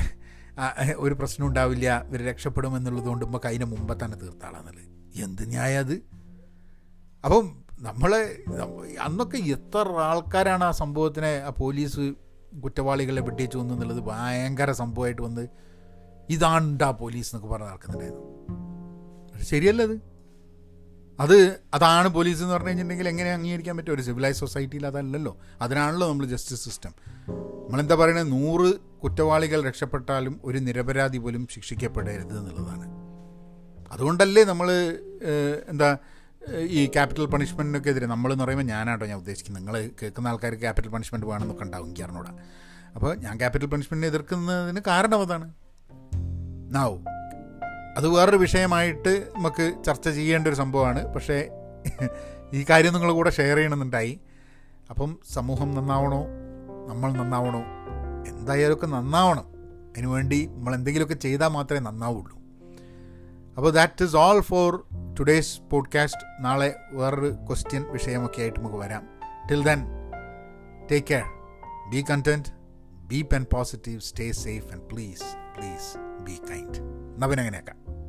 ഒരു പ്രശ്നം ഉണ്ടാവില്ല, ഇവർ രക്ഷപ്പെടുമെന്നുള്ളത് കൊണ്ട് നമുക്ക് അതിന് മുമ്പ് തന്നെ തീർത്താളാന്നുള്ളത്. എന്ത് ന്യായം അത്? അപ്പം അന്നൊക്കെ എത്ര ആൾക്കാരാണ് ആ സംഭവത്തിനെ, ആ പോലീസ് കുറ്റവാളികളെ വെട്ടിച്ചു വന്നു എന്നുള്ളത് ഭയങ്കര സംഭവമായിട്ട് വന്ന് ഇതാണ്ടാ പോലീസ് എന്നൊക്കെ പറഞ്ഞ് നടക്കുന്നുണ്ടായിരുന്നു. ശരിയല്ല അതാണ് പോലീസ് എന്ന് പറഞ്ഞു കഴിഞ്ഞിട്ടുണ്ടെങ്കിൽ എങ്ങനെ അംഗീകരിക്കാൻ പറ്റും? ഒരു സിവിലൈസ് സൊസൈറ്റിയിൽ അതല്ലല്ലോ. അതിനാണല്ലോ നമ്മൾ ജസ്റ്റിസ് സിസ്റ്റം. നമ്മളെന്താ പറയുന്നത്, 100 കുറ്റവാളികൾ രക്ഷപ്പെട്ടാലും ഒരു നിരപരാധി പോലും ശിക്ഷിക്കപ്പെടരുത് എന്നുള്ളതാണ്. അതുകൊണ്ടല്ലേ നമ്മൾ ഈ ക്യാപിറ്റൽ പണിഷ്മെൻറ്റിനൊക്കെ എതിരെ നമ്മളെന്ന് പറയുമ്പോൾ ഞാനാട്ടോ ഞാൻ ഉദ്ദേശിക്കുന്നത്. നിങ്ങൾ കേൾക്കുന്ന ആൾക്കാർ ക്യാപിറ്റൽ പണിഷ്മെൻറ്റ് വേണമെന്നൊക്കെ ഉണ്ടാവും, എനിക്ക് അറിഞ്ഞൂടാ. അപ്പോൾ ഞാൻ ക്യാപിറ്റൽ പണിഷ്മെൻറ്റിനെ എതിർക്കുന്നതിന് കാരണം അതാണ്. അത് വേറൊരു വിഷയമായിട്ട് നമുക്ക് ചർച്ച ചെയ്യേണ്ട ഒരു സംഭവമാണ്. പക്ഷേ ഈ കാര്യം നിങ്ങളുടെ കൂടെ ഷെയർ ചെയ്യണമെന്നുണ്ടായി. അപ്പം സമൂഹം നന്നാവണോ, നമ്മൾ നന്നാവണോ, എന്തായാലുമൊക്കെ നന്നാവണം. അതിനുവേണ്ടി നമ്മൾ എന്തെങ്കിലുമൊക്കെ ചെയ്താൽ മാത്രമേ നന്നാവുള്ളൂ. അപ്പോൾ that is all for today's podcast. നാളെ വേറൊരു ക്വസ്റ്റ്യൻ വിഷയമൊക്കെ ആയിട്ട് നമുക്ക് വരാം. Till then take care, be content, be Pen Positive, stay safe and please be kind. എന്നാ പിന്നെ അങ്ങനെയാക്കാം.